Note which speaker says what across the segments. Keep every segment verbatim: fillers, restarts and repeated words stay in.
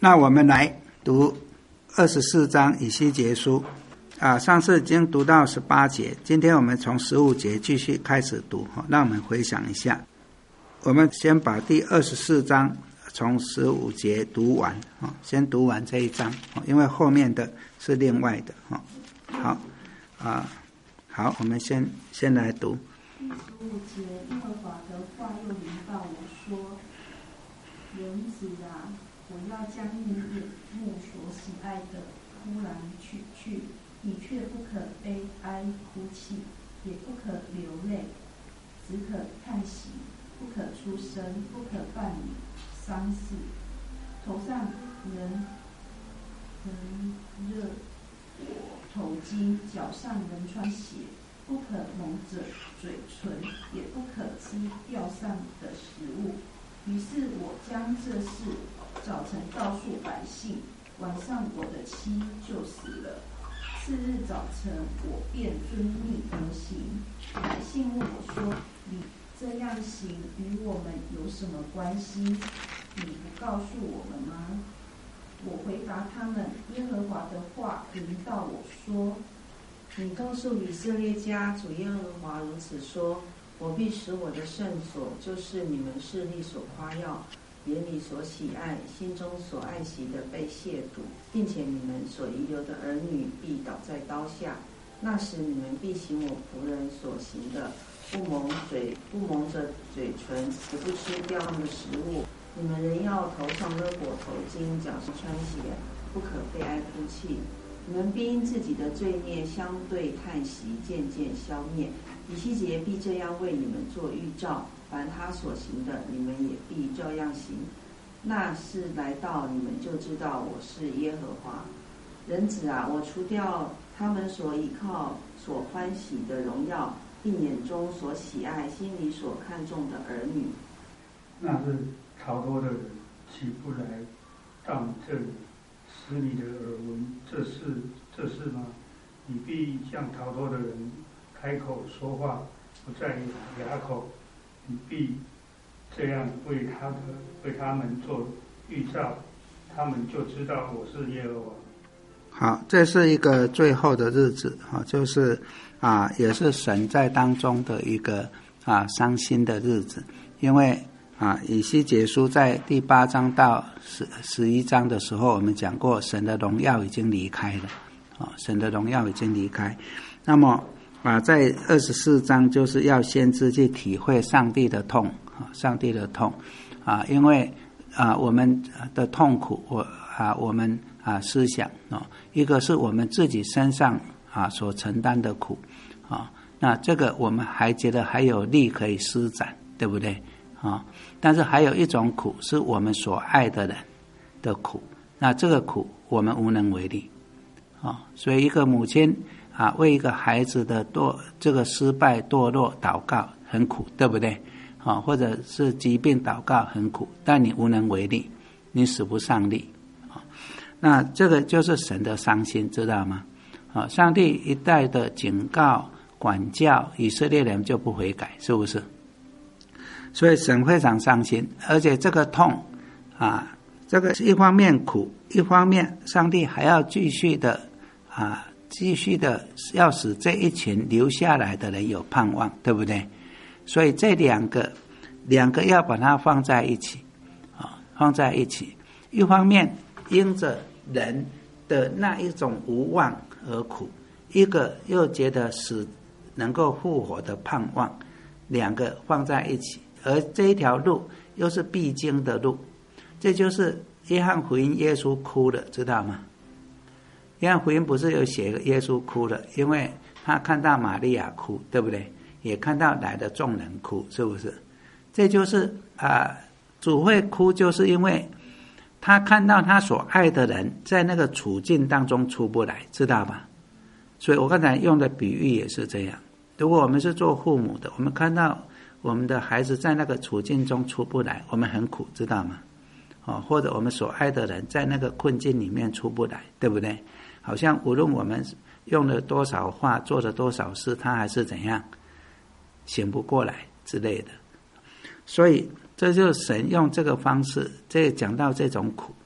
Speaker 1: 那我们来读二十四章以西结书啊，上次已经读到十八节，今天我们从十五节继续开始读，让我们回想一下。我们先把第二十四章从十五节读完，先读完这一章，因为后面的是另外的。好啊，好，我们先先来读。
Speaker 2: 第十五节，耶和华的话又临到我说：人子啊，我要将你眼目所喜爱的突然取去，你却不可悲哀哭泣，也不可流泪，只可叹息，不可出声，不可办理丧事。头上人人热头巾，脚上人穿鞋，不可蒙着嘴唇，也不可吃吊上的食物。于是我将这事早晨告诉百姓，晚上我的妻就死了。次日早晨，我便遵命而行。百姓问我说：你这样行与我们有什么关系？你不告诉我们吗？我回答他们：耶和华的话临到我说：
Speaker 3: 你告诉以色列家，主耶和华如此说：我必使我的圣所，就是你们势力所夸耀、眼里所喜爱、心中所爱惜的，被亵渎，并且你们所遗留的儿女必倒在刀下。那时你们必行我仆人所行的，不蒙嘴，不蒙着嘴唇，也不吃掉他们的食物。你们仍要头上勒裹头巾，脚上穿鞋，不可悲哀哭泣。你们必因自己的罪孽相对叹息，渐渐消灭。以西结必这样为你们做预兆，凡他所行的，你们也必照样行。那事来到，你们就知道我是耶和华。人子啊，我除掉他们所倚靠、所欢喜的荣耀，并眼中所喜爱、心里所看重的儿女。
Speaker 4: 那是逃脱的人，岂不来到你这里，使你的耳闻这事这事吗？你必向逃脱的人开口说话，不再哑口。你必这样为他的为他们做预兆，他们就知道我是耶和华。
Speaker 1: 好，这是一个最后的日子，就是啊，也是神在当中的一个啊伤心的日子，因为啊，以西结书在第八章到十十一章的时候，我们讲过，神的荣耀已经离开了，啊，神的荣耀已经离开。那么啊，在二十四章就是要先知去体会上帝的痛，啊，上帝的痛，啊，因为啊我们的痛苦，我啊我们啊思想啊，一个是我们自己身上啊所承担的苦，啊，那这个我们还觉得还有力可以施展，对不对？啊，但是还有一种苦是我们所爱的人的苦，那这个苦我们无能为力啊。所以一个母亲啊，为一个孩子的堕这个失败堕落祷告很苦，对不对？啊，或者是疾病祷告很苦，但你无能为力，你使不上力啊。那这个就是神的伤心，知道吗？啊，上帝一再的警告管教以色列人就不悔改，是不是？所以神非常伤心，而且这个痛啊，这个一方面苦，一方面上帝还要继续的啊，继续的要使这一群留下来的人有盼望，对不对？所以这两个两个要把它放在一起啊，放在一起。一方面因着人的那一种无望而苦，一个又觉得使能够复活的盼望，两个放在一起。而这一条路又是必经的路，这就是约翰福音耶稣哭了，知道吗？约翰福音不是有写耶稣哭了，因为他看到玛利亚哭，对不对？也看到来的众人哭，是不是？这就是啊、呃，主会哭，就是因为他看到他所爱的人在那个处境当中出不来，知道吧？所以我刚才用的比喻也是这样。如果我们是做父母的，我们看到我们的孩子在那个处境中出不来，我们很苦，知道吗？哦，或者我们所爱的人在那个困境里面出不来，对不对？好像无论我们用了多少话，做了多少事，他还是怎样醒不过来之类的。所以这就是神用这个方式，这讲到这种苦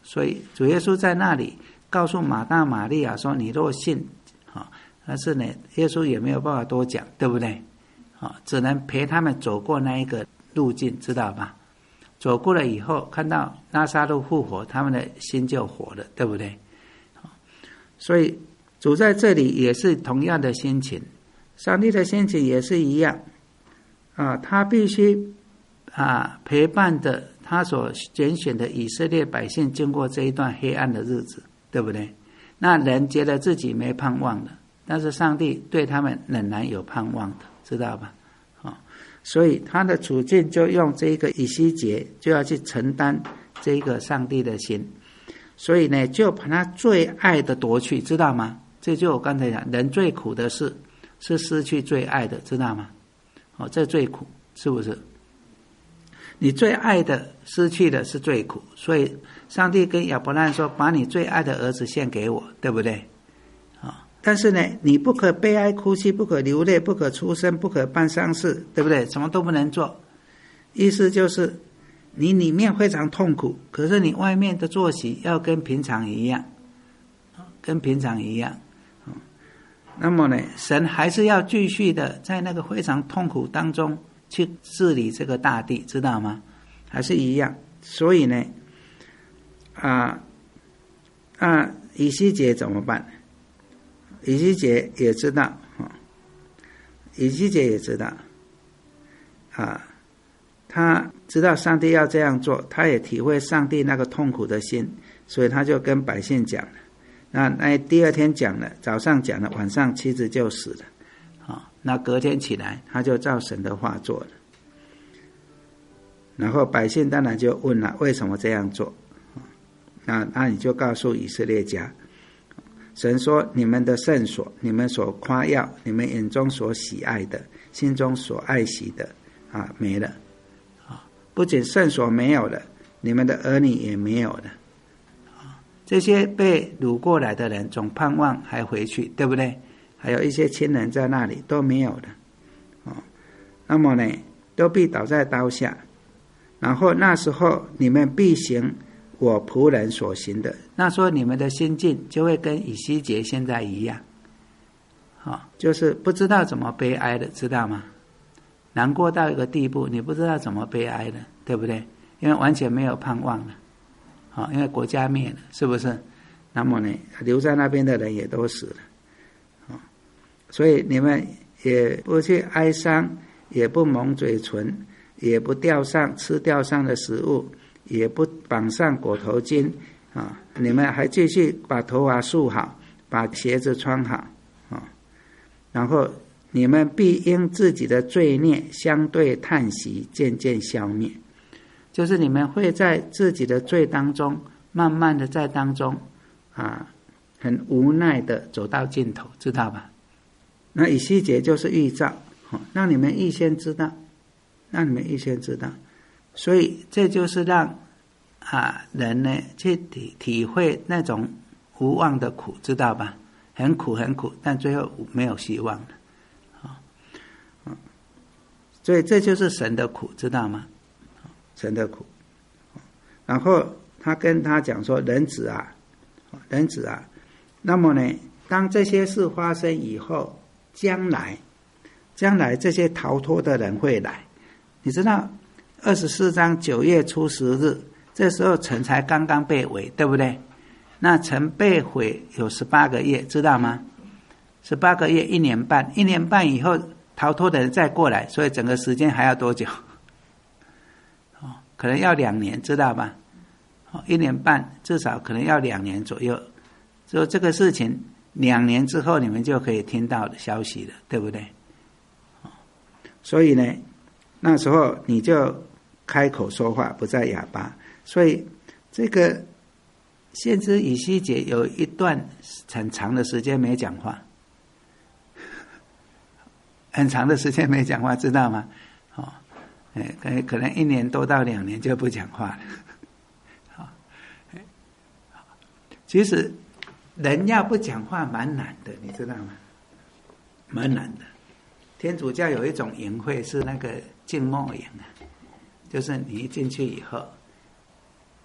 Speaker 1: 所以主耶稣在那里告诉马大马利亚说：“你若信，啊，但是呢，耶稣也没有办法多讲，对不对？啊，只能陪他们走过那一个路径，知道吧？走过了以后，看到拉撒路复活，他们的心就活了，对不对？所以主在这里也是同样的心情，上帝的心情也是一样啊，他必须啊陪伴的他所拣选的以色列百姓经过这一段黑暗的日子，对不对？那人觉得自己没盼望了，但是上帝对他们仍然有盼望的，知道吧？啊，所以他的处境就用这个以西结就要去承担这个上帝的心，所以呢，就把他最爱的夺去，知道吗？这就我刚才讲，人最苦的事是失去最爱的，知道吗？哦，这最苦，是不是？你最爱的失去的是最苦，所以上帝跟亚伯拉罕说：“把你最爱的儿子献给我，对不对？”啊，但是呢，你不可悲哀哭泣，不可流泪，不可出声，不可办丧事，对不对？什么都不能做。意思就是你里面非常痛苦，可是你外面的作息要跟平常一样，跟平常一样。那么呢，神还是要继续的在那个非常痛苦当中去治理这个大地，知道吗？还是一样。所以呢，啊啊，以西结怎么办？以西结也知道，以西结也知道，啊，他知道上帝要这样做，他也体会上帝那个痛苦的心，所以他就跟百姓讲了。那那第二天讲了，早上讲了，晚上妻子就死了。好，那隔天起来，他就照神的话做了。然后百姓当然就问了，为什么这样做？那那你就告诉以色列家，神说：你们的圣所，你们所夸耀，你们眼中所喜爱的，心中所爱惜的，啊，没了。啊，不仅圣所没有了，你们的儿女也没有了。这些被掳过来的人总盼望还回去，对不对？还有一些亲人在那里都没有了，哦，那么呢，都必倒在刀下。然后那时候你们必行我仆人所行的，那时候你们的心境就会跟以西结现在一样，哦，就是不知道怎么悲哀的，知道吗？难过到一个地步，你不知道怎么悲哀的，对不对？因为完全没有盼望了。好，因为国家灭了，是不是？那么呢，留在那边的人也都死了。好，所以你们也不去哀伤，也不蒙嘴唇，也不吊上吃吊上的食物，也不绑上裹头巾啊！你们还继续把头发束好，把鞋子穿好啊！然后你们必因自己的罪孽相对叹息，渐渐消灭。就是你们会在自己的罪当中，慢慢的在当中，啊，很无奈的走到尽头，知道吧？那以西结就是预兆，让你们预先知道，让你们预先知道，所以这就是让啊人呢去体体会那种无望的苦，知道吧？很苦很苦，但最后没有希望了，啊，所以这就是神的苦，知道吗？神的苦。然后他跟他讲说：人子啊，人子啊，那么呢，当这些事发生以后，将来将来这些逃脱的人会来。你知道二十四章九月初十日，这时候城才刚刚被围，对不对？那城被毁有十八个月，知道吗？十八个月，一年半，一年半以后逃脱的人再过来，所以整个时间还要多久？可能要两年，知道吧？一年半至少可能要两年左右。所以这个事情两年之后你们就可以听到的消息了，对不对？所以呢，那时候你就开口说话，不再哑巴。所以这个先知以西结有一段很长的时间没讲话，很长的时间没讲话，知道吗？哦。哎，可能一年多到两年就不讲话了。好，其实人要不讲话蛮难的，你知道吗？蛮难的。天主教有一种营会是那个静默营啊，就是你一进去以后，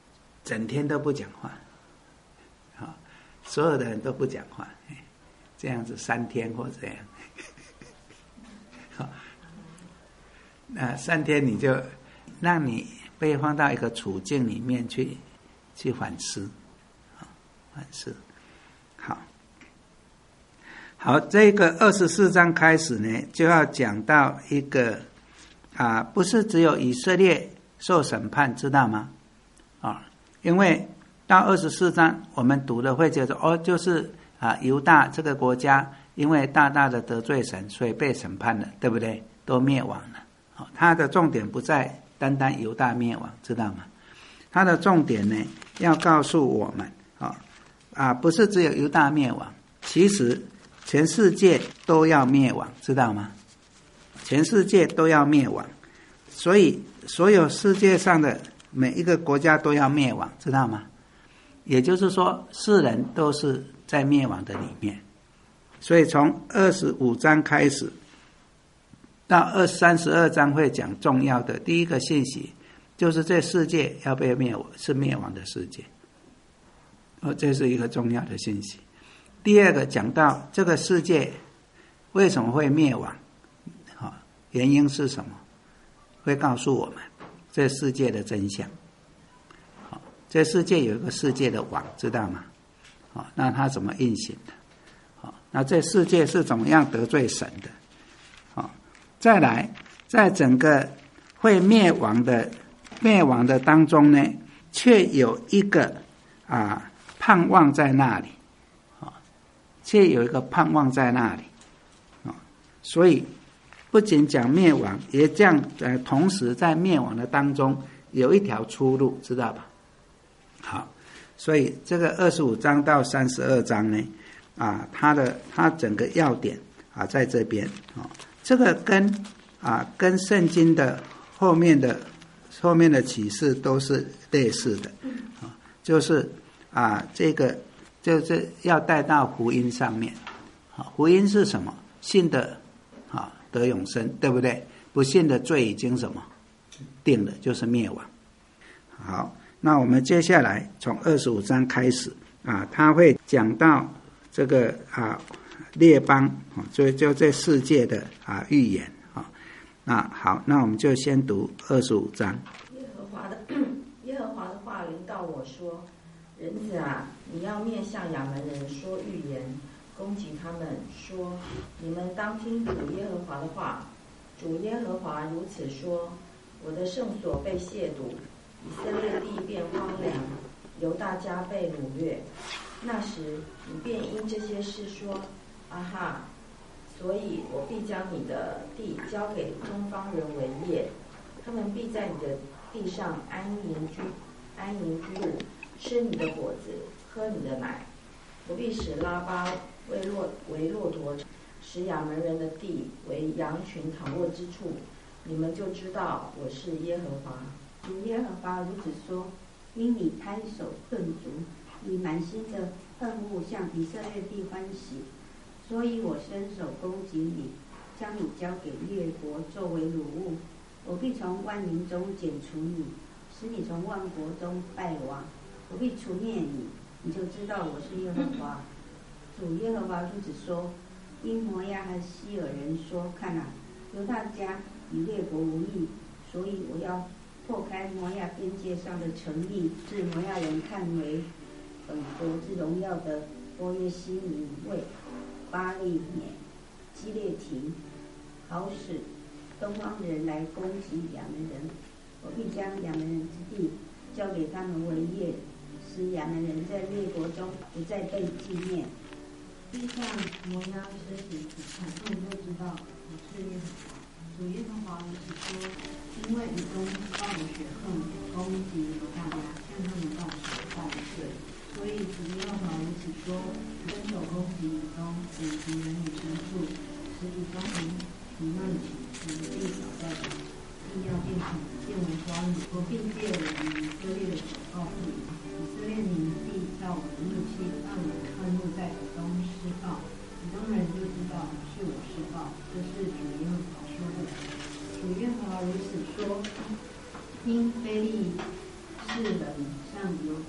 Speaker 1: 整天都不讲话，好，所有的人都不讲话，这样子三天或这样，好，那三天你就让你被放到一个处境里面去去反思，好，反思，好。好，这个二十四章开始呢，就要讲到一个啊，不是只有以色列受审判，知道吗？啊，因为到二十四章我们读了会觉得哦，就是啊，犹大这个国家因为大大的得罪神，所以被审判了，对不对？都灭亡了。好，它的重点不在单单犹大灭亡，知道吗？它的重点呢，要告诉我们啊啊，不是只有犹大灭亡，其实全世界都要灭亡，知道吗？全世界都要灭亡，所以所有世界上的每一个国家都要灭亡，知道吗？也就是说，世人都是在灭亡的里面。所以从二十五章开始到二三十二章会讲重要的第一个信息，就是这世界要被灭亡，是灭亡的世界。哦，这是一个重要的信息。第二个讲到这个世界为什么会灭亡，好，原因是什么？会告诉我们这世界的真相。好，这世界有一个世界的王，知道吗？好，那它怎么运行的？好，那这世界是怎么样得罪神的？好，再来，在整个会灭亡的灭亡的当中呢，却有一个啊盼望在那里。却有一个盼望在那里，所以不仅讲灭亡，也这样呃，同时在灭亡的当中有一条出路，知道吧？好，所以这个二十五章到三十二章呢，啊，它的它整个要点啊在这边啊，这个跟啊跟圣经的后面的后面的启示都是类似的啊，就是啊这个。就是要带到福音上面，好，福音是什么？信的，好得永生，对不对？不信的罪已经什么定了，就是灭亡。好，那我们接下来从二十五章开始啊，他会讲到这个啊列邦啊，就就这世界的啊预言啊。那好，那我们就先读二十五章。
Speaker 3: 耶和华的耶和华的话临到我说。人子啊，你要面向亚门人说预言，攻击他们，说：你们当听主耶和华的话。主耶和华如此说：我的圣所被亵渎，以色列地变荒凉，犹大家被掳掠。那时，你便因这些事说：啊哈！所以我必将你的地交给东方人为业，他们必在你的地上安营居安营居住。吃你的果子，喝你的奶。我必使拉巴为骆为骆驼，使亚门人的地为羊群躺卧之处。你们就知道我是耶和华。
Speaker 2: 主耶和华如此说：因你开手顿足，以满心的恨恶向以色列地欢喜，所以我伸手攻击你，将你交给列国作为掳物。我必从万民中剪除你，使你从万国中败亡。我必除灭你，你就知道我是耶和华。主耶和华如此说：因摩押和西尔人说，看啊，犹大家与列国无异，所以我要破开摩押边界上的城邑，使摩押人看为本国之荣耀的波耶西米卫、巴利缅、基列提，好使东方人来攻击亚门人。我必将亚门人之地交给他们为业，使亚门人在列国中不再被纪念。地上摩押这些看，他们都知道我是耶和华。主耶和华如此说：因为以东报我血恨，攻击犹大家，向他们报仇报罪，所以主耶和华如此说：伸手攻击以东，剪除人与牲畜，使以东人以曼起，使地倒在地要变成变为荒野。我并借我与以色列的手告诉你，以色列民必照我的怒气，按我的愤怒在以东施报。以东人就知道是我施报，这是主耶和华说的。主耶和华如此说：因非利士人向犹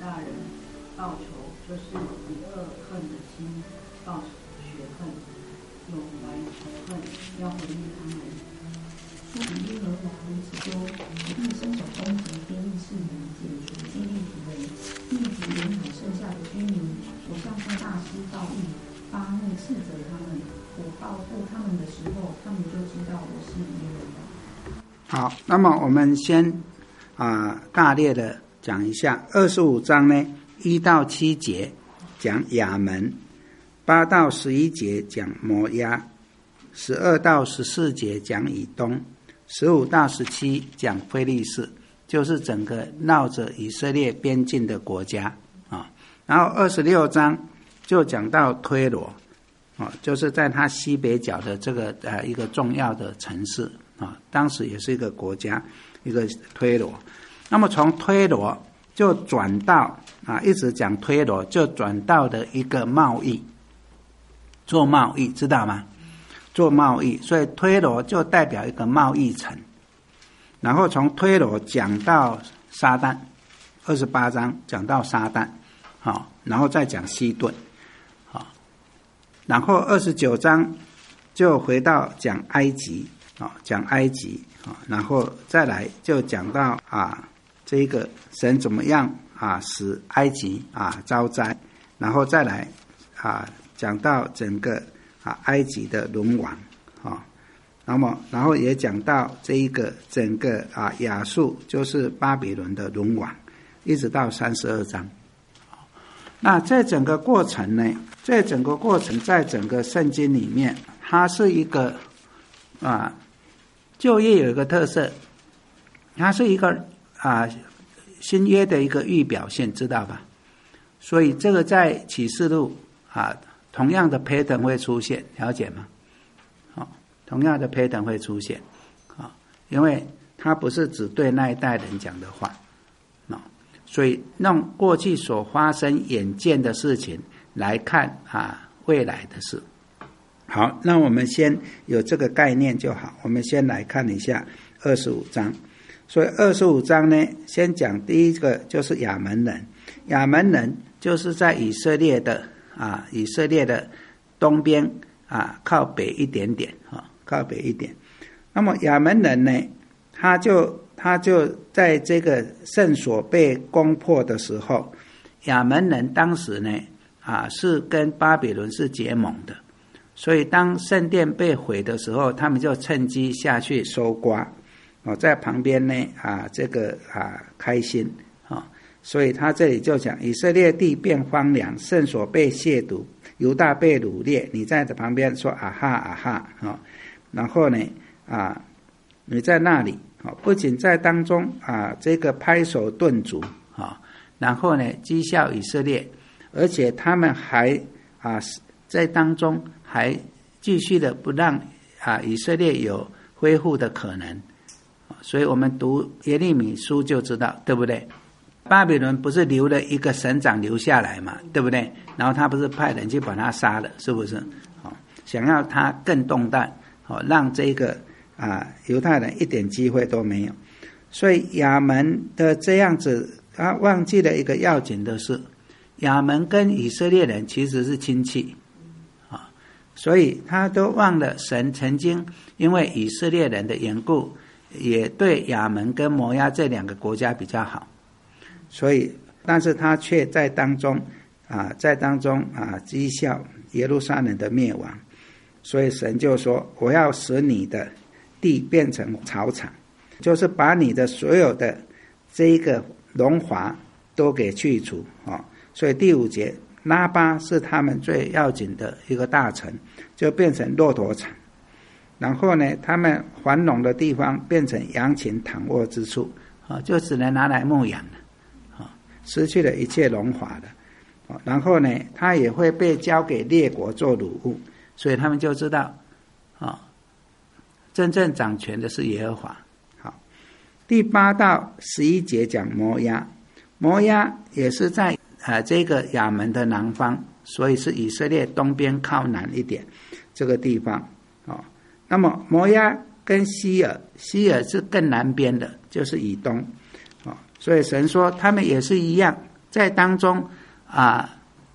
Speaker 3: 就是以恶恨的心报血恨，有来仇恨，要毁灭他们。说比耶和华如此说：我必伸手攻击非利士人，解除基利提人，立即沿海剩下的居民。我向大师报应，发怒斥责他们。我报复他们的时候，他们就知道我是耶和华。
Speaker 1: 好，那么我们先啊、呃、大略的讲一下二十五章呢，一到七节讲亚门，八到十一节讲摩押，十二到十四节讲以东，十五到十七讲非利士，就是整个绕着以色列边境的国家啊。然后二十六章就讲到推罗啊，就是在它西北角的这个呃一个重要的城市啊，当时也是一个国家，一个推罗。那么从推罗就转到啊，一直讲推罗，就转到的一个贸易，做贸易，知道吗？做贸易，所以推罗就代表一个贸易城。然后从推罗讲到撒旦，二十八章讲到撒旦，好，然后再讲西顿，好，然后二十九章就回到讲埃及，啊，讲埃及，啊，然后再来就讲到啊，这个神怎么样啊使埃及啊遭灾，然后再来啊讲到整个啊埃及的沦亡，啊，那么然后也讲到这一个整个啊亚述就是巴比伦的沦亡，一直到三十二章。那这整个过程呢，这整个过程在整个圣经里面，它是一个啊旧约有一个特色，它是一个啊新约的一个预表现，知道吧？所以这个在启示录啊同样的 pattern 会出现，了解吗？好，同样的 pattern 会出现，啊，因为它不是只对那一代人讲的话，啊，所以用过去所发生眼见的事情来看啊未来的事。好，那我们先有这个概念就好。我们先来看一下二十五章。所以二十五章呢，先讲第一个就是亚门人。亚门人就是在以色列的啊，以色列的东边啊，靠北一点点啊，靠北一点。那么亚门人呢，他就他就在这个圣所被攻破的时候，亚门人当时呢啊是跟巴比伦是结盟的。所以当圣殿被毁的时候，他们就趁机下去搜刮，哦，在旁边呢啊这个啊开心啊，所以他这里就讲以色列地变荒凉，圣所被亵渎，犹大被掳掠，你在这旁边说啊哈啊哈啊，然后呢啊你在那里啊，不仅在当中啊这个拍手顿足啊，然后呢讥笑以色列，而且他们还啊在当中还继续的不让啊以色列有恢复的可能，所以我们读耶利米书就知道，对不对？巴比伦不是留了一个省长留下来嘛，对不对？然后他不是派人去把他杀了，是不是？哦，想要他更动荡，哦，让这个啊犹太人一点机会都没有。所以亚门的这样子，他忘记了一个要紧的事，亚门跟以色列人其实是亲戚。所以他都忘了神曾经因为以色列人的缘故，也对亚门跟摩押这两个国家比较好，所以但是他却在当中啊，在当中啊讥笑耶路撒冷的灭亡，所以神就说我要使你的地变成草场，就是把你的所有的这一个荣华都给去除啊。所以第五节，拉巴是他们最要紧的一个大城，就变成骆驼场。然后呢，他们繁荣的地方变成羊群躺卧之处，啊，就只能拿来牧养了，啊，失去了一切荣华了。啊，然后呢，他也会被交给列国做掳物，所以他们就知道，啊，真正掌权的是耶和华。好，第八到十一节讲摩押，摩押也是在啊，这个亚门的南方，所以是以色列东边靠南一点这个地方啊，哦。那么摩押跟西尔，西尔是更南边的，就是以东啊，哦。所以神说他们也是一样，在当中啊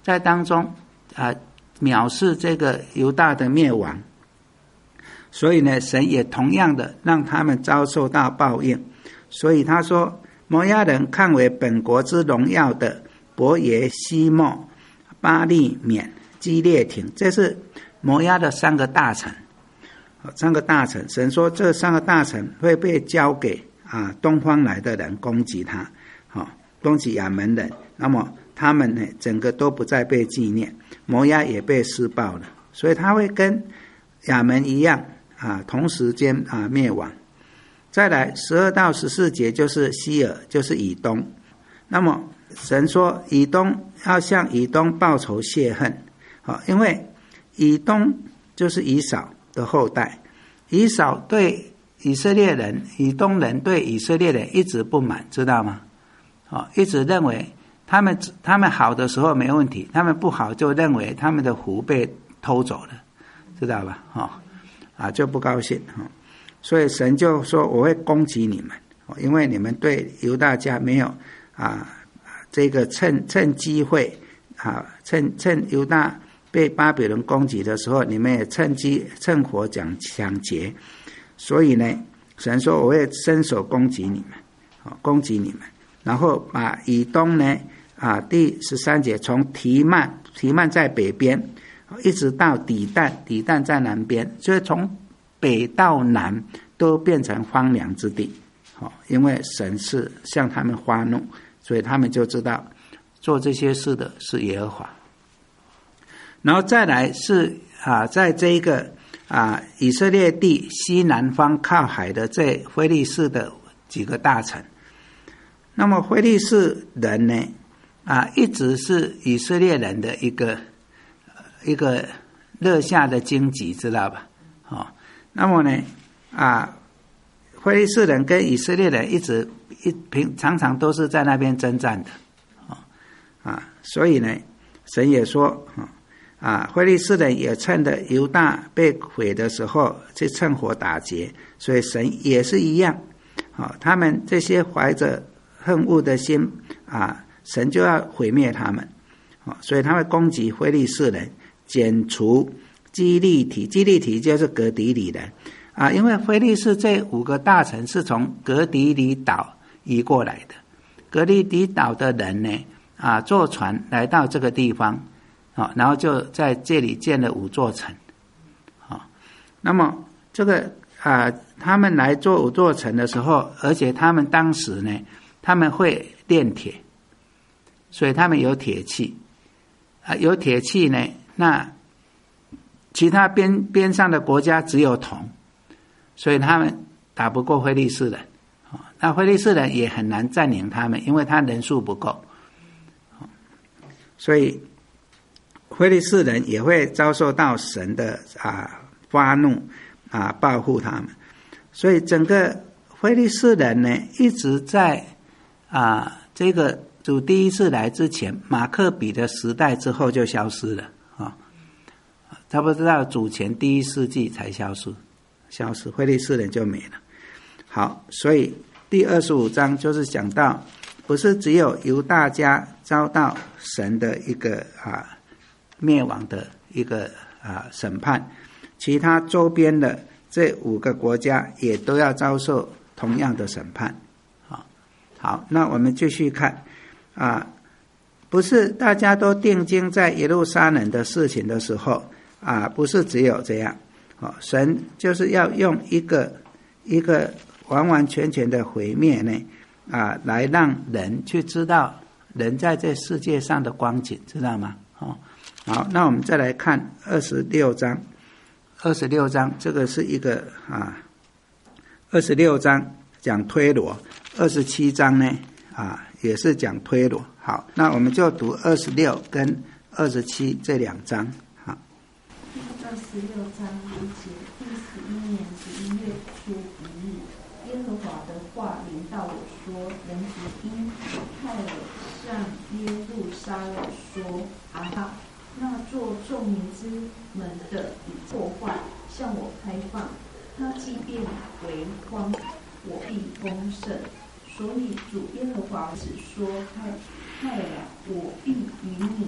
Speaker 1: 在当中啊藐视这个犹大的灭亡，所以呢，神也同样的让他们遭受到报应。所以他说，摩押人看为本国之荣耀的伯耶西莫、巴利缅、基列亭，这是摩押的三个大城。三个大城，神说这三个大城会被交给啊东方来的人攻击他，好、哦、攻击亚门人，那么他们呢整个都不再被纪念，摩押也被施暴了，所以他会跟亚门一样啊同时间啊灭亡。再来十二到十四节就是西珥，就是以东。那么神说以东要向以东报仇泄恨，好、哦，因为以东就是以扫的后代，以扫对以色列人，以东人对以色列人一直不满，知道吗？哦，一直认为他们他们好的时候没问题，他们不好就认为他们的福被偷走了，知道吧？哦，啊就不高兴哦，所以神就说我会攻击你们，哦，因为你们对犹大家没有啊这个趁趁机会啊趁趁犹大被巴比伦攻击的时候，你们也趁机趁火抢抢劫，所以呢，神说我会伸手攻击你们，哦，攻击你们，然后把以东呢，啊，第十三节从提曼，提曼在北边，一直到底但，底但在南边，所以从北到南都变成荒凉之地，哦，因为神是向他们发怒，所以他们就知道做这些事的是耶和华。然后再来是啊，在这一个啊以色列地西南方靠海的这非利士的几个大城，那么非利士人呢啊一直是以色列人的一个一个热下的荆棘，知道吧？哦，那么呢啊非利士人跟以色列人一直一平常常都是在那边征战的，哦啊，所以呢神也说啊。啊，非利士人也趁着犹大被毁的时候去趁火打劫，所以神也是一样，啊，他们这些怀着恨恶的心啊，神就要毁灭他们，啊，所以他会攻击非利士人，剪除基利提，基利提就是格底里人啊，因为非利士这五个大城是从格底里岛移过来的，格底里岛的人呢啊，坐船来到这个地方。好，然后就在这里建了五座城。好，那么这个啊，他们来做五座城的时候，而且他们当时呢，他们会炼铁，所以他们有铁器啊，有铁器呢，那其他边边上的国家只有铜，所以他们打不过非利士人。那非利士人也很难占领他们，因为他人数不够，所以。非利士人也会遭受到神的啊发怒啊报复他们，所以整个非利士人呢一直在啊这个主第一次来之前，马克比的时代之后就消失了啊，差不多到主前第一世纪才消失，消失非利士人就没了。好，所以第二十五章就是讲到，不是只有犹大家遭到神的一个啊。灭亡的一个啊审判，其他周边的这五个国家也都要遭受同样的审判。好，好，那我们继续看啊，不是大家都定睛在耶路撒冷的事情的时候啊，不是只有这样，哦，神就是要用一个一个完完全全的毁灭呢啊，来让人去知道人在这世界上的光景，知道吗？哦。好，那我们再来看二十六章。二十六章这个是一个啊，二十六章讲推罗，二十七章呢啊也是讲推罗。好，那我们就读二十六跟二十七这两章。好，
Speaker 2: 二十六章一节，第十一年十一月初一日，耶和华的话临到我说：人子因泰尔向耶路撒冷说：啊哈！那做众民之门的已破坏，向我开放，他即便为荒，我必丰盛。所以主耶和华只说：泰泰尔，我必与你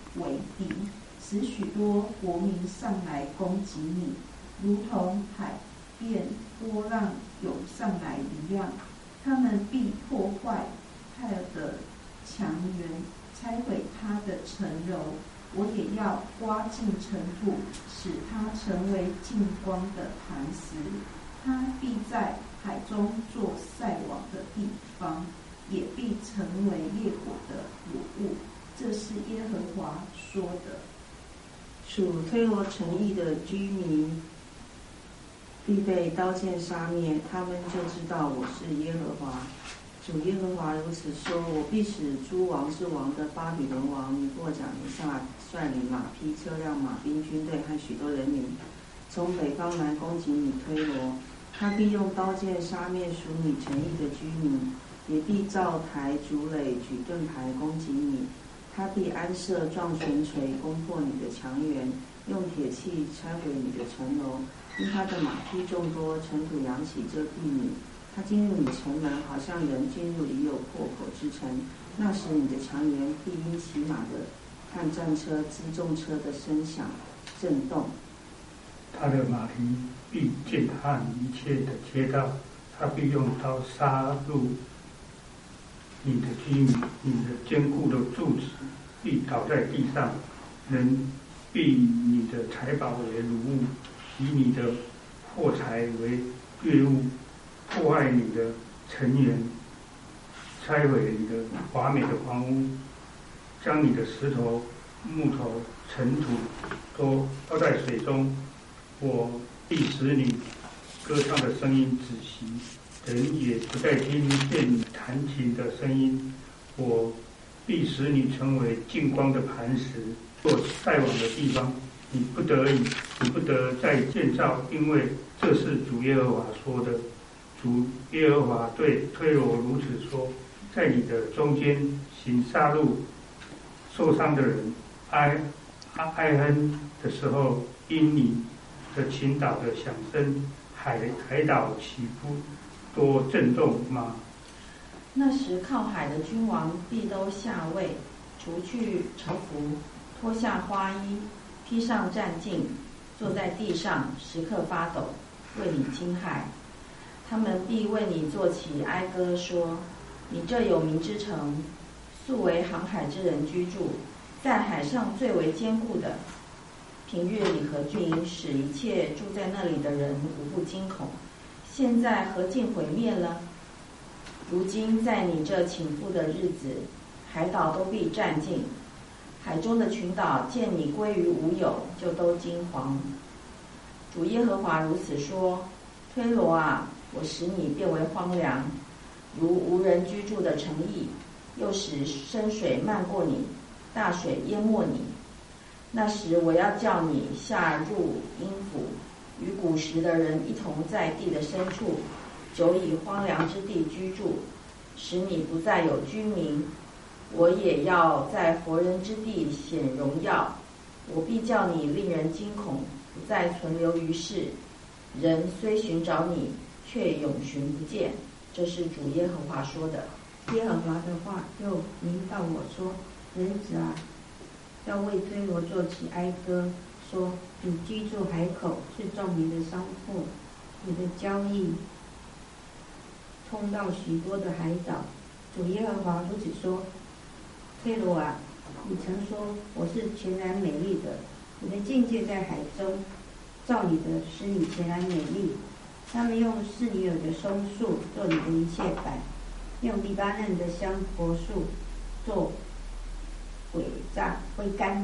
Speaker 2: 为敌，使许多国民上来攻击你，如同海变波浪涌上来一样。他们必破坏泰尔的墙垣，拆毁他的城楼。我也要刮尽尘土，使它成为净光的磐石。它必在海中做晒网的地方，也必成为烈火的裸物。这是耶和华说的。
Speaker 3: 属推罗城邑的居民必被刀剑杀灭，他们就知道我是耶和华。主耶和华如此说：我必使诸王之王的巴比伦王尼布甲尼撒率领马匹、车辆、马兵、军队和许多人民，从北方来攻击你推罗。他必用刀剑杀灭属你城邑的居民，也必造台筑垒、举盾牌攻击你。他必安设撞拳锤，攻破你的墙垣，用铁器拆毁你的城楼。因他的马匹众多，尘土扬起遮蔽你。他进入你城门，好像人进入已有破口之城。那时你的墙垣必因骑马的和战车、辎重车的声响震动。
Speaker 4: 他的马蹄必践踏一切的街道，他必用刀杀戮你的居民，你的坚固的柱子必倒在地上，人必以你的财宝为掳物，以你的破财为掠物，破坏你的城垣，拆毁你的华美的房屋，将你的石头、木头、尘土都抛在水中。我必使你歌唱的声音止息，人也不再听见你弹琴的声音。我必使你成为净光的磐石，做晒网的地方。你不得已，你不得再建造，因为这是主耶和华说的。主耶和华对推罗如此说：在你的中间行杀戮受伤的人，哀哀哼的时候，因你的倾倒的响声，海海岛起伏多震动吗？
Speaker 3: 那时靠海的君王必都下位，除去朝服，脱下花衣，披上战巾，坐在地上，时刻发抖，为你惊骇。他们必为你做起哀歌，说：你这有名之城，素为航海之人居住，在海上最为坚固的。平日里和军使一切住在那里的人无不惊恐。现在何竟毁灭了？如今在你这倾覆的日子，海岛都必战尽，海中的群岛见你归于无有，就都惊惶。主耶和华如此说：推罗啊，我使你变为荒凉，如无人居住的城邑，又使深水漫过你，大水淹没你。那时我要叫你下入阴府，与古时的人一同在地的深处，久以荒凉之地居住，使你不再有居民。我也要在活人之地显荣耀，我必叫你令人惊恐，不再存留于世。人虽寻找你，却永寻不见。这是主耶和华说的。
Speaker 2: 耶和华的话又临到我说：人子啊，要为推罗做起哀歌，说：你居住海口，是众民的商铺，你的交易通到许多的海岛。主耶和华如此说：推罗啊，你曾说我是全然美丽的，你的境界在海中，照你的使你全然美丽。他们用示尼尔的松树做你的一切板，用黎巴嫩的香柏树做苇杖挥杆，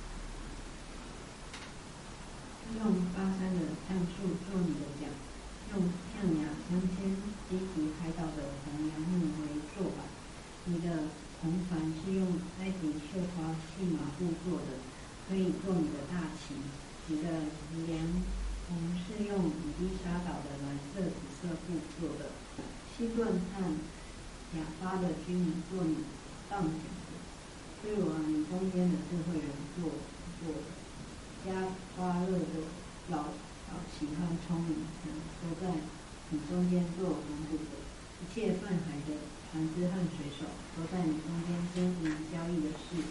Speaker 2: 用巴山的橡树做你的桨，用象牙、香铅、积极海岛的红杨木为座板。你的铜船是用埃及绣花细麻布做的，可以做你的大旗。你的梁铜是用以利沙岛的蓝色、紫色布做的。西顿和亚巴的居民做你当讲的。推罗啊，你中间的智慧人做做的。加巴勒的老老奇和聪明人都在你中间做农夫的。一切泛海的船只和水手都在你中间经营交易的事。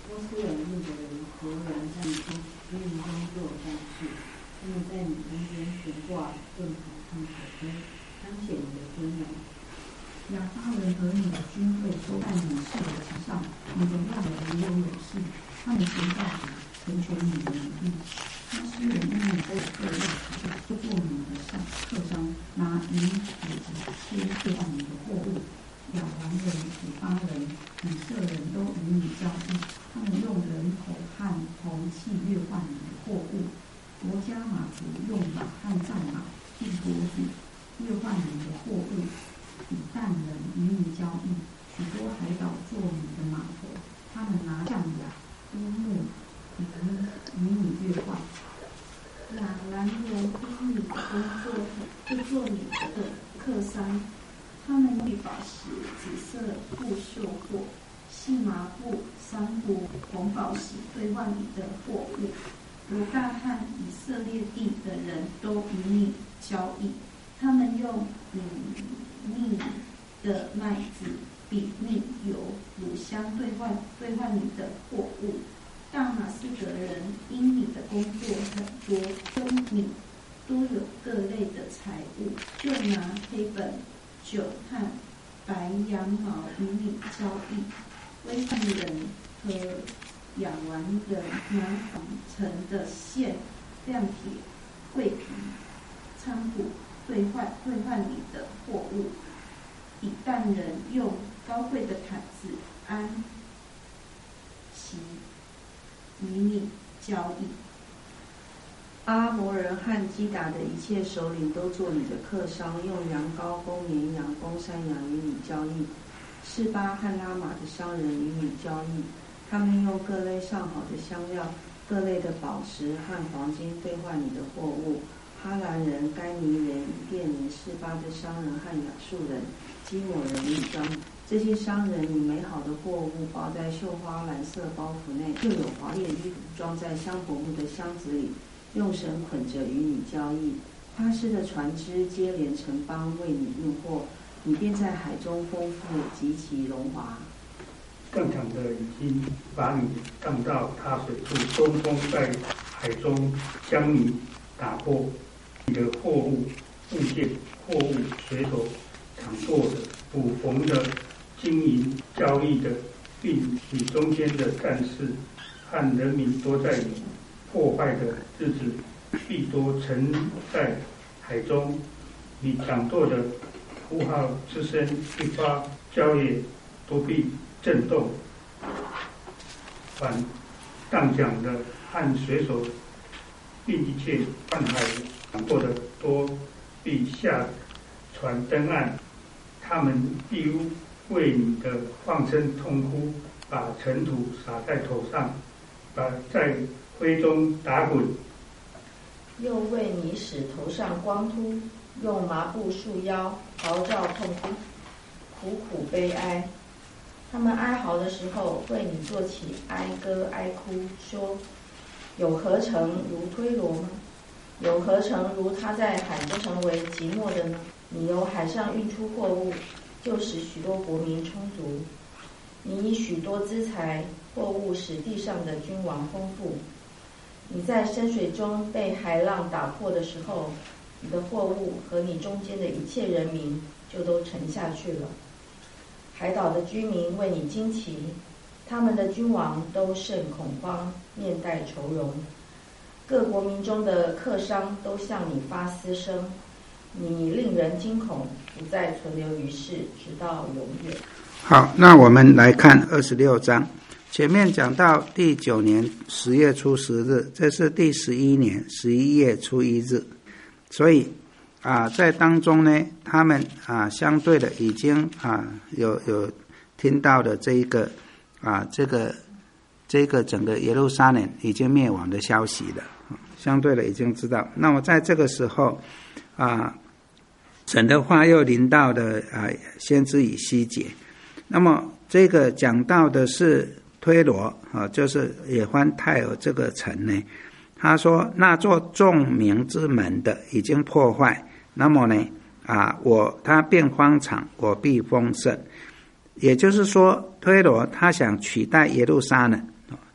Speaker 3: 波斯人印的人何人在你中居民中做善事？他们在你中间悬挂盾牌和口碑，彰显你的尊荣。
Speaker 2: 亚巴人和你的军队都在你势的之上，你荣耀的人有勇士，他们宣告你，成全你的名义。他诗人因你都有各样奇事，就做你的上客商，拿银子切兑换你的货物。亚兰人、以巴人、以色人都与你交易，他们用人口和铜器兑换你的货物。国家马族用马和战马、并骡子兑换你的货物。以但人与你交易，许多海岛做你的码头，他们拿象牙、乌木、银与你兑换。 亚兰人因你的工作就做你的客商，他们用宝石、紫色布绣货、细麻布、珊瑚、红宝石兑换你的货物。犹大和以色列地的人都与你交易，他们用以密的麦子、比蜜、油、乳香兑换兑换你的货物。大马士革人因你的工作很多，跟你都有各类的财物，就拿黑本、酒和白羊毛与你交易。威汉人和亚兰人拿纺成的线、亮铁、桂皮、仓谷兑换兑换你的货物。以但人用高贵的毯子、安息与你交易。
Speaker 3: 阿摩人和基达的一切首领都做你的客商，用羊羔、公绵羊、公山羊与你交易。示巴和拉玛的商人与你交易，他们用各类上好的香料、各类的宝石和黄金兑换你的货物。哈兰人、该尼人、以甸人、示巴的商人和亚述人、基抹人与你交易。这些商人以美好的货物包在绣花蓝色包袱内，又有华丽的衣服装在香柏木的箱子里，用绳捆着与你交易。他施的船只接连城邦为你运货，你便在海中丰富极其荣华。
Speaker 4: 更强的已经把你荡到他水处，东风在海中将你打破。你的货物、物件、货物、水手、常做的、捕缝的、经营交易的，并你中间的战士和人民都在你破坏的日子，必多沉在海中。你掌舵的呼号之声一发，郊野都必震动。凡荡桨的和水手，并一切泛海掌舵的，都必下船登岸。他们必为你的放声痛哭，把尘土撒在头上，把在灰中打滚，
Speaker 5: 又为你使头上光秃，用麻布束腰，嚎叫痛哭，苦苦悲哀。他们哀嚎的时候，为你做起哀歌哀哭，说：有何城如推罗吗？有何城如他在海中成为寂寞的呢？你由海上运出货物，就使许多国民充足。你以许多资财货物使地上的君王丰富。你在深水中被海浪打破的时候，你的货物和你中间的一切人民就都沉下去了。海岛的居民为你惊奇，他们的君王都甚恐慌，面带愁容。各国民中的客商都向你发嘶声，你令人惊恐，不再存留于世，直到永远。
Speaker 1: 好，那我们来看二十六章。前面讲到第九年十月初十日，这是第十一年十一月初一日，所以啊，在当中呢，他们啊相对的已经啊有有听到的这一个啊这个这个整个耶路撒冷已经灭亡的消息了，相对的已经知道。那么在这个时候啊，神的话又临到的啊先知以西结。那么这个讲到的是推罗啊，就是野欢泰尔这个城呢，他说那座众民之门的已经破坏，那么呢啊，我他变荒场，我必丰盛。也就是说，推罗他想取代耶路撒冷，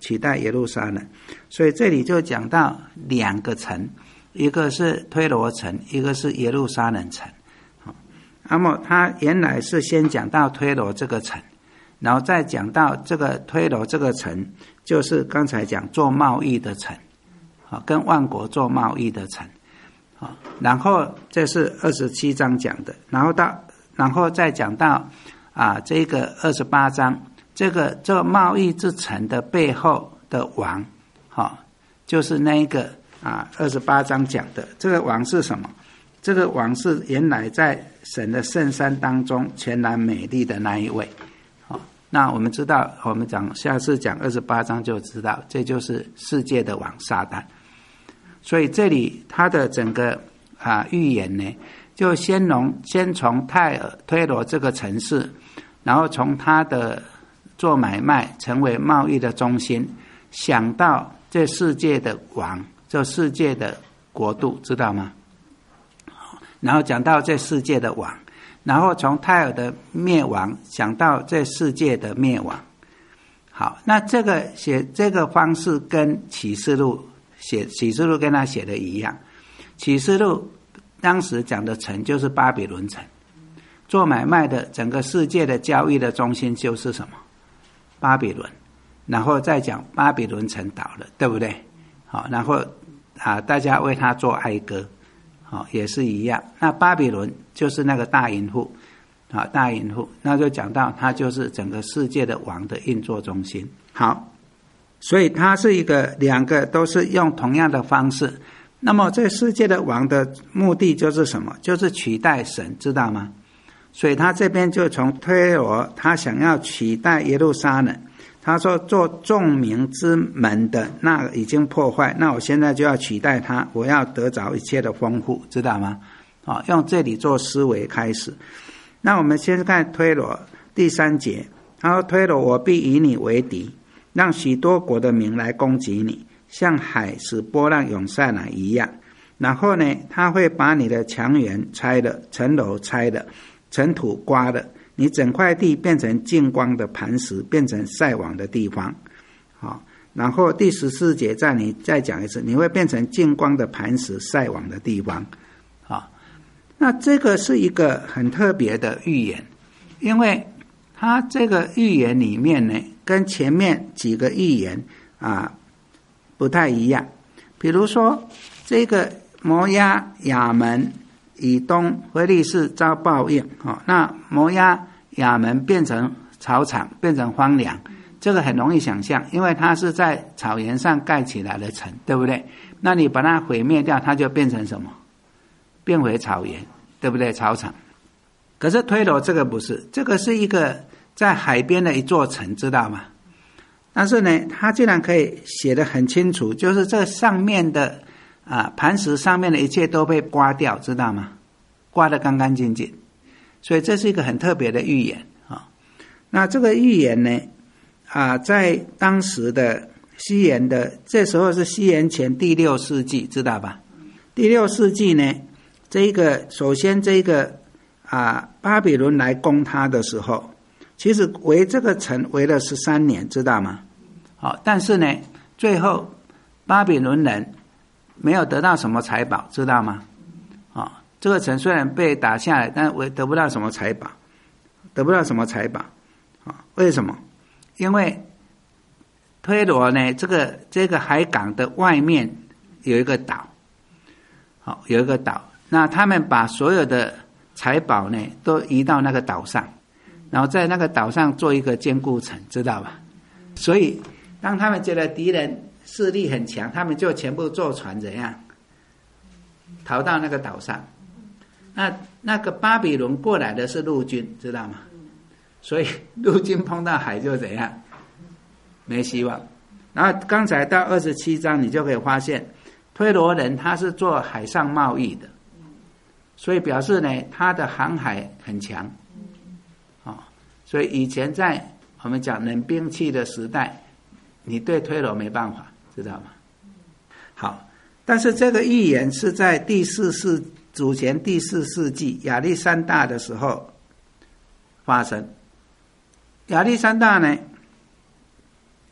Speaker 1: 取代耶路撒冷。所以这里就讲到两个城，一个是推罗城，一个是耶路撒冷城。那么他原来是先讲到推罗这个城，然后再讲到这个推罗这个城，就是刚才讲做贸易的城，跟万国做贸易的城。然后这是二十七章讲的，然后到然后再讲到啊这个二十八章，这个这个贸易之城的背后的王，哈，就是那一个啊二十八章讲的这个王是什么？这个王是原来在神的圣山当中全然美丽的那一位。好，那我们知道，我们讲下次讲二十八章就知道，这就是世界的王撒旦。所以这里他的整个啊预言呢，就先从先从泰尔推罗这个城市，然后从他的做买卖成为贸易的中心，想到这世界的王，这世界的国度，知道吗？然后讲到这世界的王，然后从泰尔的灭亡讲到这世界的灭亡。好，那这个写这个方式跟启示录写启示录跟他写的一样。启示录当时讲的城就是巴比伦城，做买卖的整个世界的交易的中心就是什么？巴比伦。然后再讲巴比伦城倒了，对不对？好，然后啊大家为他做哀歌。好，也是一样。那巴比伦就是那个大淫妇，啊，大淫妇，那就讲到他就是整个世界的王的运作中心。好，所以它是一个两个都是用同样的方式。那么这世界的王的目的就是什么？就是取代神，知道吗？所以他这边就从推罗，他想要取代耶路撒冷。他说做众民之门的那已经破坏，那我现在就要取代他，我要得着一切的丰富，知道吗？哦，用这里做思维开始。那我们先看推罗第三节，他说推罗我必以你为敌，让许多国的民来攻击你，像海使波浪涌上来一样。然后呢，他会把你的墙垣拆了，城楼拆了，尘土刮了，你整块地变成净光的磐石，变成晒网的地方。好，然后第十四节再你再讲一次，你会变成净光的磐石，晒网的地方。好，那这个是一个很特别的预言，因为它这个预言里面呢，跟前面几个预言啊不太一样。比如说这个摩押、亚门、以东、非利士遭报应，哦，那摩押、亚门变成草场，变成荒凉，这个很容易想象，因为它是在草原上盖起来的城，对不对？那你把它毁灭掉，它就变成什么？变回草原，对不对？草场。可是推罗这个不是，这个是一个在海边的一座城，知道吗？但是呢，它竟然可以写得很清楚，就是这上面的啊，磐石上面的一切都被刮掉，知道吗？刮得干干净净。所以这是一个很特别的预言啊。那这个预言呢，啊，在当时的西元的，这时候是西元前第六世纪，知道吧？第六世纪呢，这一个首先这一个啊，巴比伦来攻他的时候，其实围这个城围了十三年，知道吗？好，但是呢，最后巴比伦人没有得到什么财宝，知道吗？哦，这个城虽然被打下来，但我得不到什么财宝，得不到什么财宝。哦，为什么？因为推罗呢，这个这个海港的外面有一个岛，好，有一个岛，那他们把所有的财宝呢都移到那个岛上，然后在那个岛上做一个坚固城，知道吧？所以当他们觉得敌人势力很强，他们就全部坐船怎样逃到那个岛上。那那个巴比伦过来的是陆军，知道吗？所以陆军碰到海就怎样，没希望。然后刚才到二十七章，你就可以发现，推罗人他是做海上贸易的，所以表示呢，他的航海很强。哦，所以以前在我们讲冷兵器的时代，你对推罗没办法，知道吗？好，但是这个预言是在第四世主前第四世纪亚历山大的时候发生。亚历山大呢，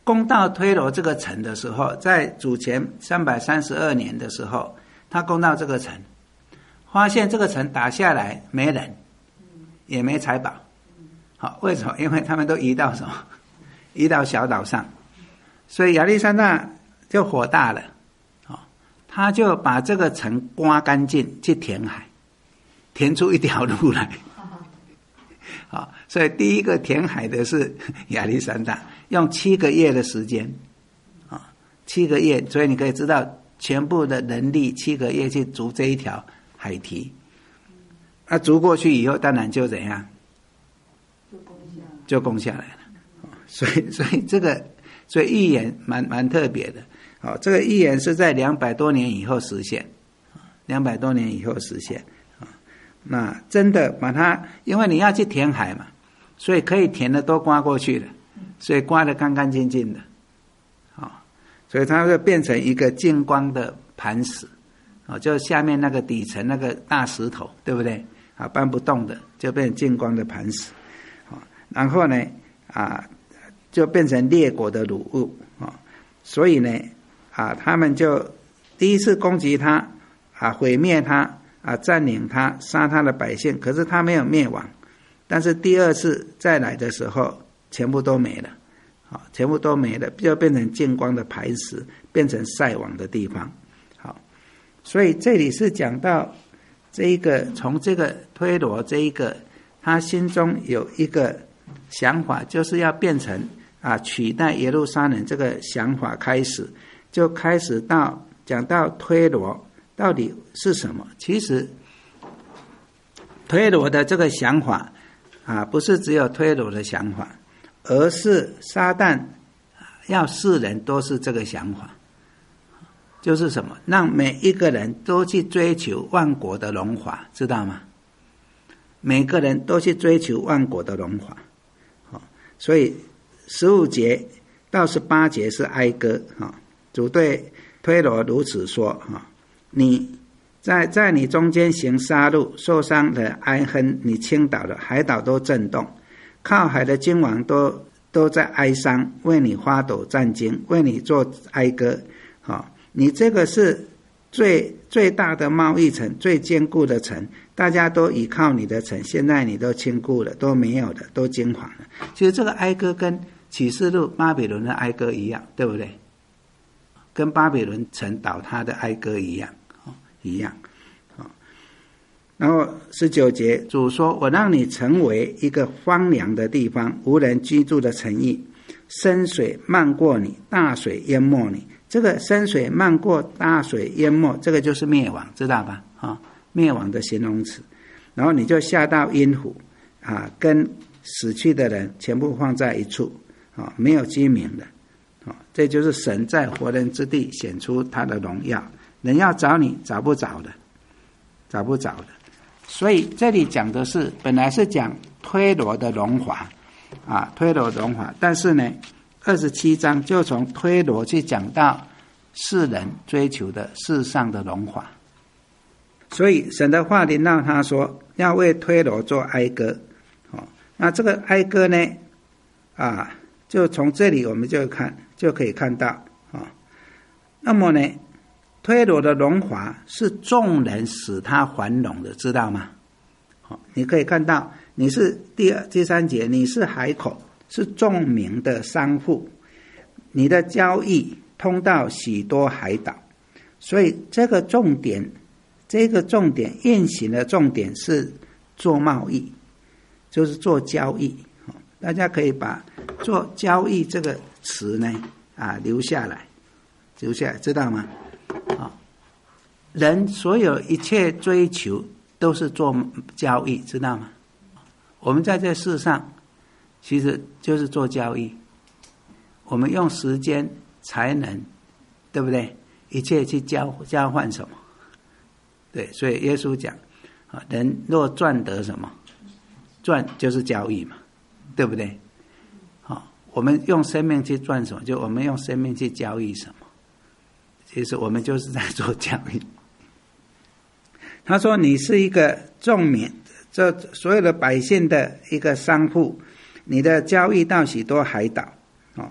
Speaker 1: 攻到推罗这个城的时候，在主前三百三十二年的时候，他攻到这个城，发现这个城打下来没人，也没财宝。好，为什么？因为他们都移到什么？移到小岛上，所以亚历山大就火大了。他就把这个城刮干净，去填海，填出一条路来。好，所以第一个填海的是亚历山大，用七个月的时间，啊，七个月，所以你可以知道全部的人力七个月去筑这一条海堤。那筑过去以后，当然就怎样？
Speaker 3: 就攻下来，
Speaker 1: 就攻下来了。所以，所以这个，所以预言蛮蛮特别的。好，这个预言是在两百多年以后实现，两百多年以后实现啊。那真的把它，因为你要去填海嘛，所以可以填的都刮过去了，所以刮得干干净净的，啊，所以它就变成一个净光的磐石，啊，就下面那个底层那个大石头，对不对？啊，搬不动的就变成净光的磐石，啊，然后呢，啊，就变成列国的掳物啊，所以呢。啊，他们就第一次攻击他，啊，毁灭他，啊，占领他，杀他的百姓。可是他没有灭亡，但是第二次再来的时候，全部都没了，好，全部都没了，就变成净光的磐石，变成晒网的地方。好，所以这里是讲到这一个，从这个推罗这一个，他心中有一个想法，就是要变成啊取代耶路撒冷这个想法开始。就开始到讲到推罗到底是什么？其实推罗的这个想法啊，不是只有推罗的想法，而是撒旦要世人都是这个想法，就是什么？让每一个人都去追求万国的荣华，知道吗？每个人都去追求万国的荣华，所以十五节到十八节是哀歌哈。主对推罗如此说：“你在在你中间行杀戮，受伤的哀哼，你倾倒了，海岛都震动，靠海的君王都都在哀伤，为你发抖战惊，为你做哀歌。好，你这个是最最大的贸易城，最坚固的城，大家都倚靠你的城，现在你都倾覆了，都没有了，都惊惶了。其实这个哀歌跟启示录巴比伦的哀歌一样，对不对？”跟巴比伦城倒塌的哀歌一样，哦，一样，哦。然后十九节，主说：“我让你成为一个荒凉的地方，无人居住的城邑，深水漫过你，大水淹没你。”这个深水漫过，大水淹没，这个就是灭亡，知道吧？啊，哦，灭亡的形容词。然后你就下到阴府啊，跟死去的人全部放在一处啊，哦，没有居民的。这就是神在活人之地显出他的荣耀，人要找你找不着的，找不着的。所以这里讲的是本来是讲推罗的荣华啊，推罗荣华，但是呢二十七章就从推罗去讲到世人追求的世上的荣华。所以神的话临到他说要为推罗做哀歌，哦，那这个哀歌呢啊，就从这里我们就看就可以看到啊，哦。那么呢，推罗的荣华是众人使他繁荣的，知道吗？哦，你可以看到，你是第二、第三节，你是海口，是众民的商户，你的交易通到许多海岛，所以这个重点，这个重点运行的重点是做贸易，就是做交易。大家可以把做交易这个词呢啊留下来，留下来，知道吗？啊，人所有一切追求都是做交易，知道吗？我们在这世上其实就是做交易，我们用时间、才能，对不对？一切去交交换什么？对，所以耶稣讲啊，人若赚得什么，赚就是交易嘛。对不对？好，我们用生命去赚什么？就我们用生命去交易什么？其实我们就是在做交易。他说：“你是一个众民，这所有的百姓的一个商户，你的交易到许多海岛。”哦，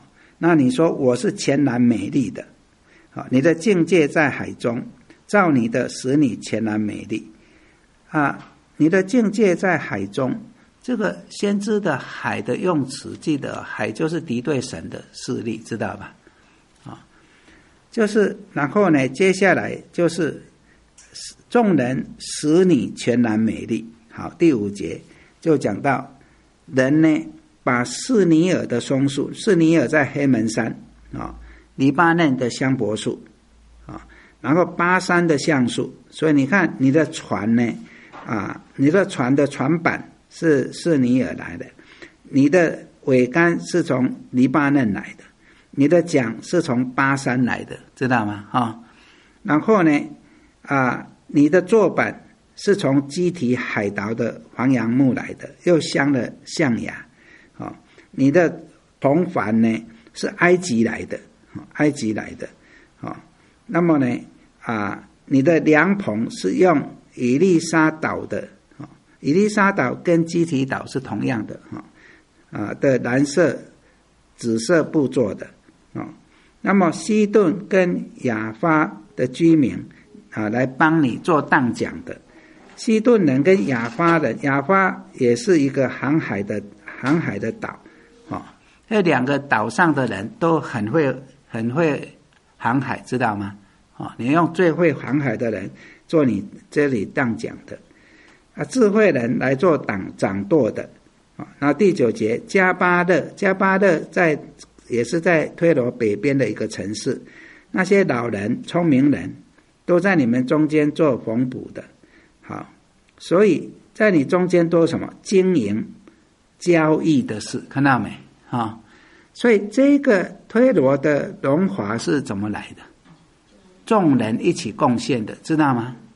Speaker 1: 那你说我是全然美丽的，好，你的境界在海中，照你的使你全然美丽啊，你的境界在海中。这个先知的海的用词，记得海就是敌对神的势力，知道吧？啊，就是然后呢，接下来就是众人使你全然美丽。好，第五节就讲到人呢，把士尼尔的松树，士尼尔在黑门山啊，黎巴嫩的香柏树啊，然后巴山的橡树，所以你看你的船呢，啊，你的船的船板是士尼尔来的，你的桅杆是从黎巴嫩来的，你的桨是从巴山来的，知道吗？啊，然后呢，啊，你的座板是从基提海岛的黄杨木来的，又镶了象牙。啊，你的铜环呢是埃及来的，埃及来的。啊，那么呢，啊，你的凉棚是用以利沙岛的。以利沙岛跟基提岛是同样的哈，啊的蓝色、紫色布做的啊。那么西顿跟亚发的居民啊，来帮你做当讲的。西顿人跟亚发人，亚发也是一个航海的航海的岛啊。这两个岛上的人都很会很会航海，知道吗？啊，你用最会航海的人做你这里当讲的。啊，智慧人来做掌掌舵的啊。然后第九节，加巴勒，加巴勒在也是在推罗北边的一个城市，那些老人、聪明人都在你们中间做缝补的。好，所以在你中间都什么经营交易的事，看到没啊？所以这个推罗的荣华是怎么来的？众人一起贡献的，知道吗？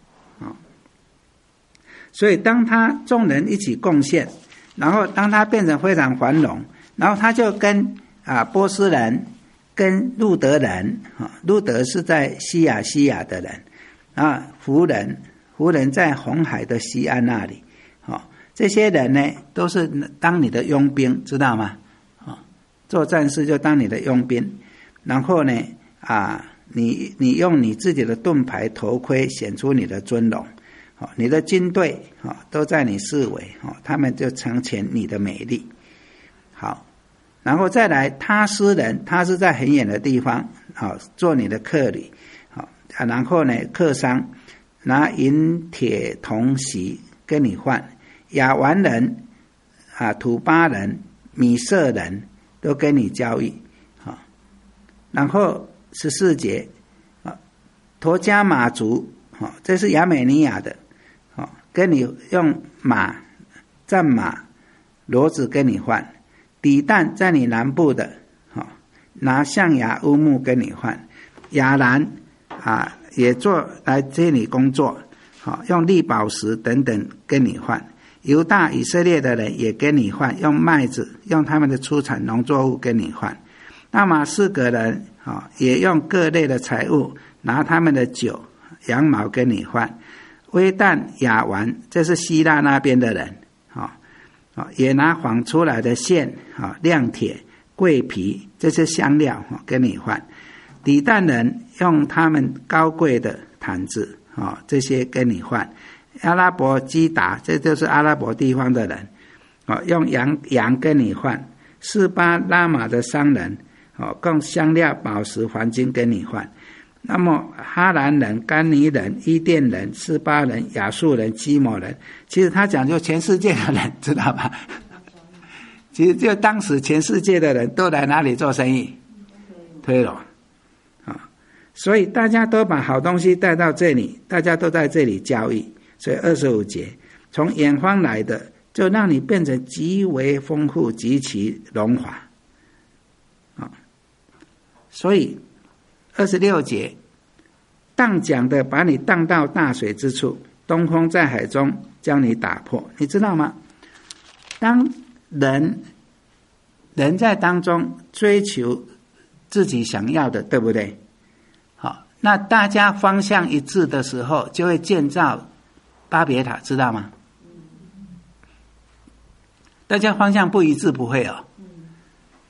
Speaker 1: 所以当他众人一起贡献，然后当他变成非常繁荣，然后他就跟啊波斯人跟路德人啊，路德是在西亚西亚的人啊，胡人胡人在红海的西岸那里啊，这些人呢都是当你的佣兵，知道吗？啊，做战士就当你的佣兵，然后呢啊，你你用你自己的盾牌头盔显出你的尊荣。你的军队都在你四围，他们就成全你的美丽。好，然后再来他施人，他是在很远的地方做你的客旅，然后呢客商拿银铁铜锡跟你换，亚完人啊、土巴人、米色人都跟你交易。然后十四节，陀加马族，这是亚美尼亚的，跟你用马、战马、骡子跟你换，底旦在你南部的，拿象牙乌木跟你换，亚兰啊也做来这里工作，用绿宝石等等跟你换，犹大以色列的人也跟你换，用麦子、用他们的出产农作物跟你换，那马士革人也用各类的财物，拿他们的酒、羊毛跟你换。微旦、亚完，这是希腊那边的人，啊、哦，也拿纺出来的线、啊、哦、亮铁、桂皮这些香料、哦、跟你换。底旦人用他们高贵的毯子、哦、这些跟你换。阿拉伯基达，这就是阿拉伯地方的人，哦、用羊羊跟你换。示巴拉玛的商人，哦，供香料、宝石、黄金跟你换。那么哈兰人、甘尼人、伊甸人、示巴人、亚述人、基摩人，其实他讲就全世界的人，知道吧？其实就当时全世界的人都来哪里做生意？推罗啊，所以大家都把好东西带到这里，大家都在这里交易。所以二十五节，从远方来的，就让你变成极为丰富、极其荣华啊。所以二十六节，荡桨的把你荡到大水之处，东风在海中将你打破。你知道吗？当人人在当中追求自己想要的，对不对？好，那大家方向一致的时候，就会建造巴别塔，知道吗？大家方向不一致不会哦。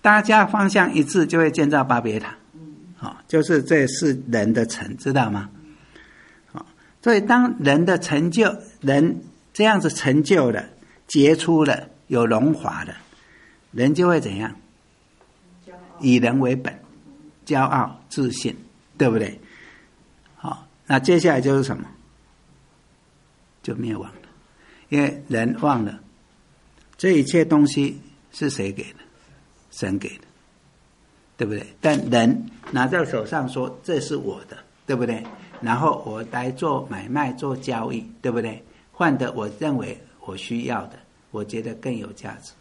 Speaker 1: 大家方向一致，就会建造巴别塔。好、哦，就是这是人的成，知道吗？好、哦，所以当人的成就，人这样子成就了、杰出了、有荣华了，人就会怎样？以人为本，骄傲、自信，对不对？好、哦，那接下来就是什么？就灭亡了，因为人忘了这一切东西是谁给的？神给的。对不对？但人拿在手上说这是我的，对不对？然后我来做买卖做交易，对不对？换得我认为我需要的，我觉得更有价值。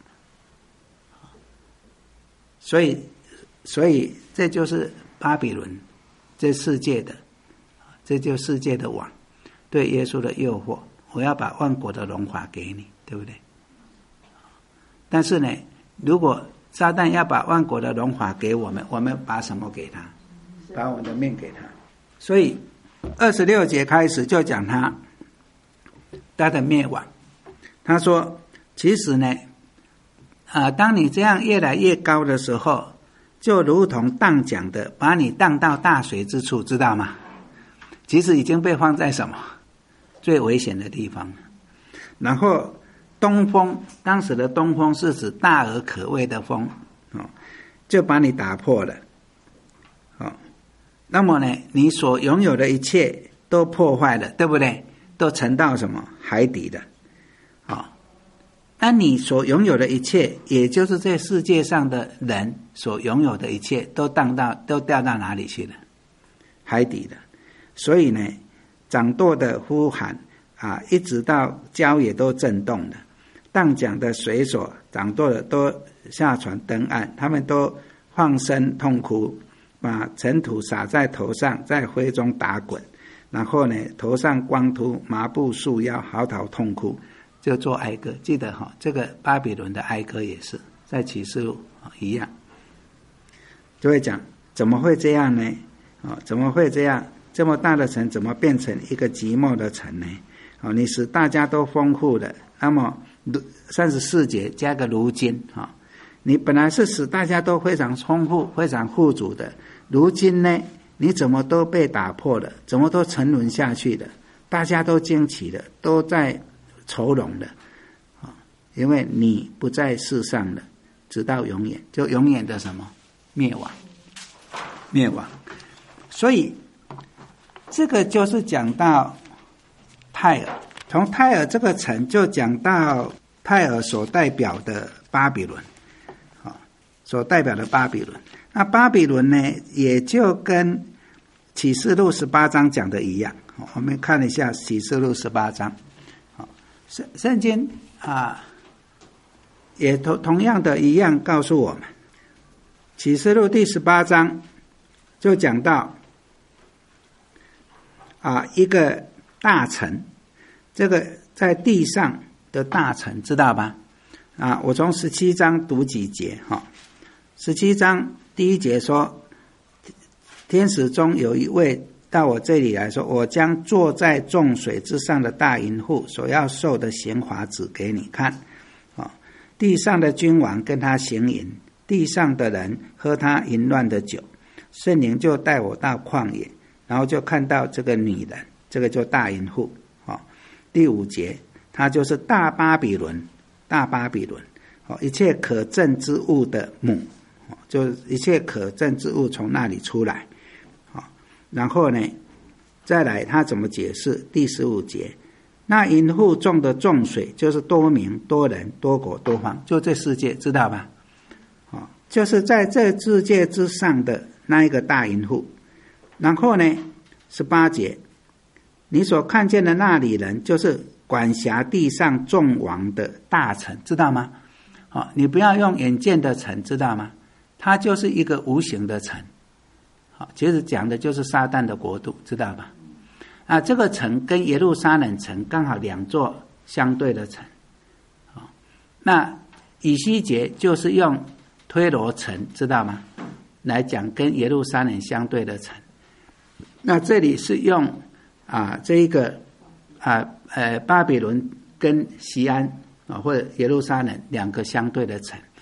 Speaker 1: 所以所以这就是巴比伦这世界的，这就是世界的网，对耶稣的诱惑，我要把万国的荣华给你，对不对？但是呢，如果撒旦要把万国的荣华给我们，我们把什么给他？把我们的命给他。所以二十六节开始就讲他他的灭亡。他说其实呢啊，当你这样越来越高的时候，就如同荡桨的把你荡到大水之处，知道吗？其实已经被放在什么最危险的地方。然后东风，当时的东风是指大而可畏的风，哦，就把你打破了，哦，那么呢，你所拥有的一切都破坏了，对不对？都沉到什么海底了，哦，那你所拥有的一切，也就是这世界上的人所拥有的一切，都荡到都掉到哪里去了？海底了。所以呢，掌舵的呼喊啊，一直到礁也都震动了。荡桨的水手、掌舵的都下船登岸，他们都放声痛哭，把尘土撒在头上，在灰中打滚，然后呢，头上光秃，麻布束腰，嚎啕痛哭，就做哀歌。记得哈，这个巴比伦的哀歌也是在启示录一样，就会讲怎么会这样呢？哦，怎么会这样？这么大的城，怎么变成一个寂寞的城呢？哦，你使大家都丰富了，那么三十四节加个如今，哈，你本来是使大家都非常丰富、非常富足的，如今呢，你怎么都被打破了？怎么都沉沦下去了？大家都惊奇了，都在愁容了，啊，因为你不在世上了，直到永远，就永远的什么灭亡，灭亡。所以这个就是讲到泰尔。从泰尔这个城就讲到泰尔所代表的巴比伦，所代表的巴比伦。那巴比伦呢，也就跟启示录十八章讲的一样。我们看一下启示录十八章，圣圣经啊，也同同样的一样告诉我们，启示录第十八章就讲到啊一个大城。这个在地上的大城，知道吧？啊，我从十七章读几节哈。十七章第一节说，天使中有一位到我这里来说，我将坐在众水之上的大淫妇所要受的刑罚指给你看。啊，地上的君王跟他行淫，地上的人喝他淫乱的酒。圣灵就带我到旷野，然后就看到这个女人，这个就大淫妇。第五节，它就是大巴比伦，大巴比伦，一切可憎之物的母，就一切可憎之物从那里出来。然后呢，再来他怎么解释？第十五节，那淫妇种的众水，就是多民、多人、多国、多方，就这世界，知道吧？就是在这世界之上的那一个大淫妇。然后呢，十八节，你所看见的那里人，就是管辖地上众王的大臣，知道吗？好，你不要用眼见的城，知道吗？它就是一个无形的城。好，其实讲的就是撒旦的国度，知道吧？啊，这个城跟耶路撒冷城刚好两座相对的城。好，那以西结就是用推罗城，知道吗？来讲跟耶路撒冷相对的城。那这里是用啊，这一个啊，呃，巴比伦跟锡安啊，或者耶路撒冷两个相对的城，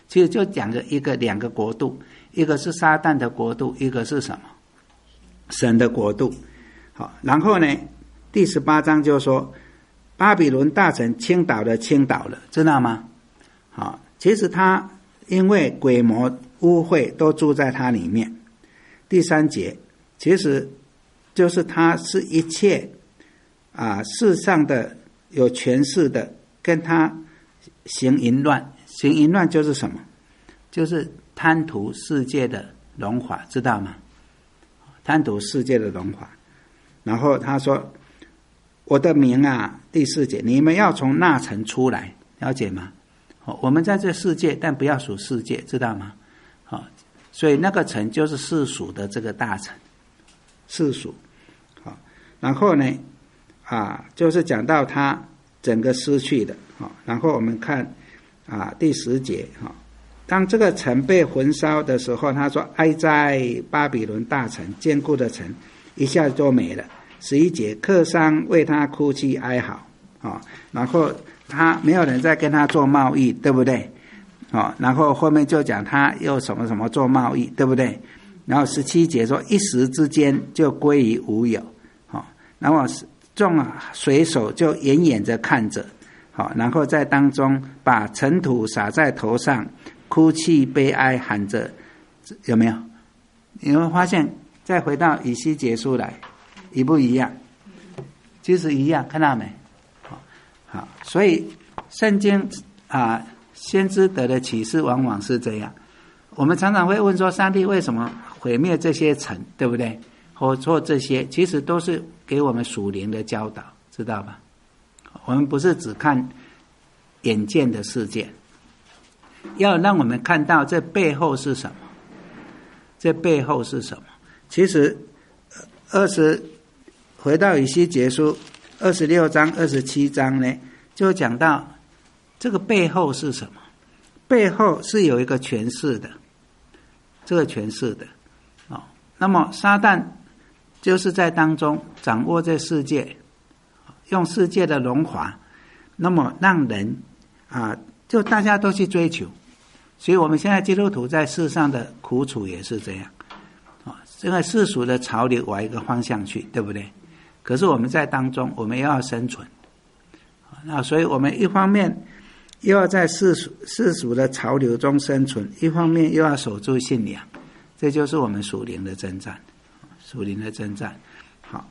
Speaker 1: 其实就讲了一个两个国度，一个是撒旦的国度，一个是什么？神的国度。好，然后呢，第十八章就说巴比伦大城倾倒了，倾倒了，知道吗？好，其实他因为鬼魔污秽都住在他里面。第三节，其实就是他是一切啊世上的有权势的跟他行淫乱，行淫乱就是什么？就是贪图世界的荣华，知道吗？贪图世界的荣华。然后他说我的名啊，第四节，你们要从那城出来，了解吗？我们在这世界，但不要属世界，知道吗？所以那个城就是世俗的这个大城，世俗。然后呢啊，就是讲到他整个失去的。然后我们看啊第十节，当这个城被焚烧的时候，他说哀哉巴比伦大城，坚固的城，一下就没了。十一节，客商为他哭泣哀嚎，哦，然后他没有人在跟他做贸易，对不对？哦，然后后面就讲他又什么什么做贸易，对不对？然后十七节说一时之间就归于无有，哦，然后众水手就远远着看着，好，然后在当中把尘土撒在头上，哭泣悲哀喊着，有没有？你会发现再回到以西结书来一不一样？其实一样，看到没？好，好，所以圣经啊，先知得的启示往往是这样。我们常常会问说，上帝为什么毁灭这些城，对不对？或做这些，其实都是给我们属灵的教导，知道吧？我们不是只看眼见的世界，要让我们看到这背后是什么，这背后是什么。其实二十回到以西结书二十六章二十七章呢，就讲到这个背后是什么。背后是有一个权势的，这个权势的，哦，那么撒旦就是在当中掌握这世界，用世界的荣华，那么让人啊，就大家都去追求。所以我们现在基督徒在世上的苦楚也是这样，啊，这个世俗的潮流往一个方向去，对不对？可是我们在当中，我们又要生存，那所以我们一方面又要在世俗世俗的潮流中生存，一方面又要守住信仰，这就是我们属灵的征战，属灵的征战。好，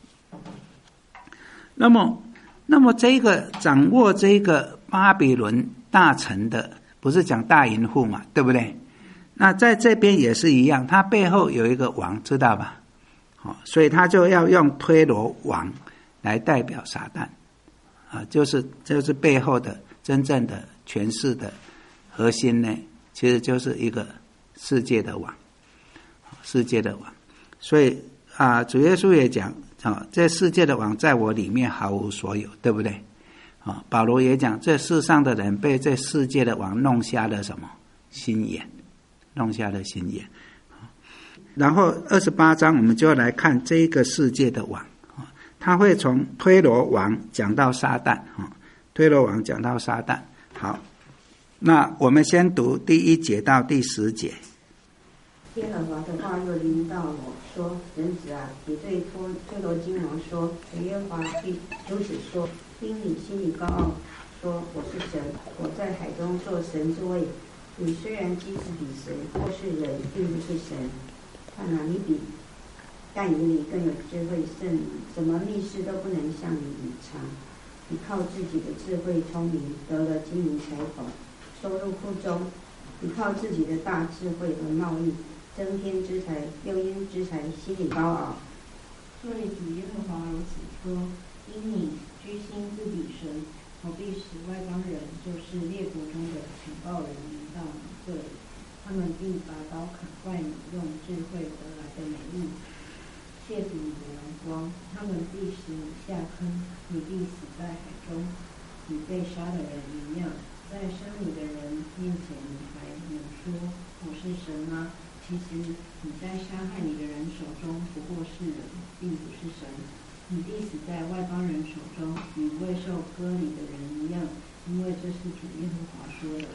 Speaker 1: 那么，那么这个掌握这个巴比伦大城的，不是讲大淫妇嘛，对不对？那在这边也是一样，他背后有一个王，知道吧？好，所以他就要用推罗王来代表撒旦，啊，就是就是背后的真正的权势的核心呢，其实就是一个世界的王，世界的王。所以啊，主耶稣也讲啊，这世界的王在我里面毫无所有，对不对？啊，保罗也讲，这世上的人被这世界的王弄瞎了什么心眼，弄瞎了心眼。然后二十八章我们就来看这一个世界的王，他会从推罗王讲到撒旦，推罗王讲到撒旦。好，那我们先读第一节到第十节。
Speaker 6: 耶和华的话又临到我说：“人子啊，你对推推罗金王说，耶和华必如此说：因你心里高傲，说我是神，我在海中做神之位。你虽然机智比神，或是人，并不是神。看哪，你比但以理更有智慧胜你，什么密事都不能向你隐藏。你靠自己的智慧聪明，得了金银财宝，收入库中。你靠自己的大智慧和贸易，增添之财，又因之财心里高傲。所以主耶和华如此说：因你居心自比神，我必使外邦人，就是列国中的情报人，临到你这里。他们必拔刀砍坏你用智慧得来的美意，亵渎你的阳光。他们必使你下坑，你必死在海中，与被杀的人一样。在杀你的人面前，你还能说我是神吗？其实你在杀害你的人手中不过是人，并不是神。你必死在外邦人手中，与未受割礼的人一样，因为这是主耶和华说的。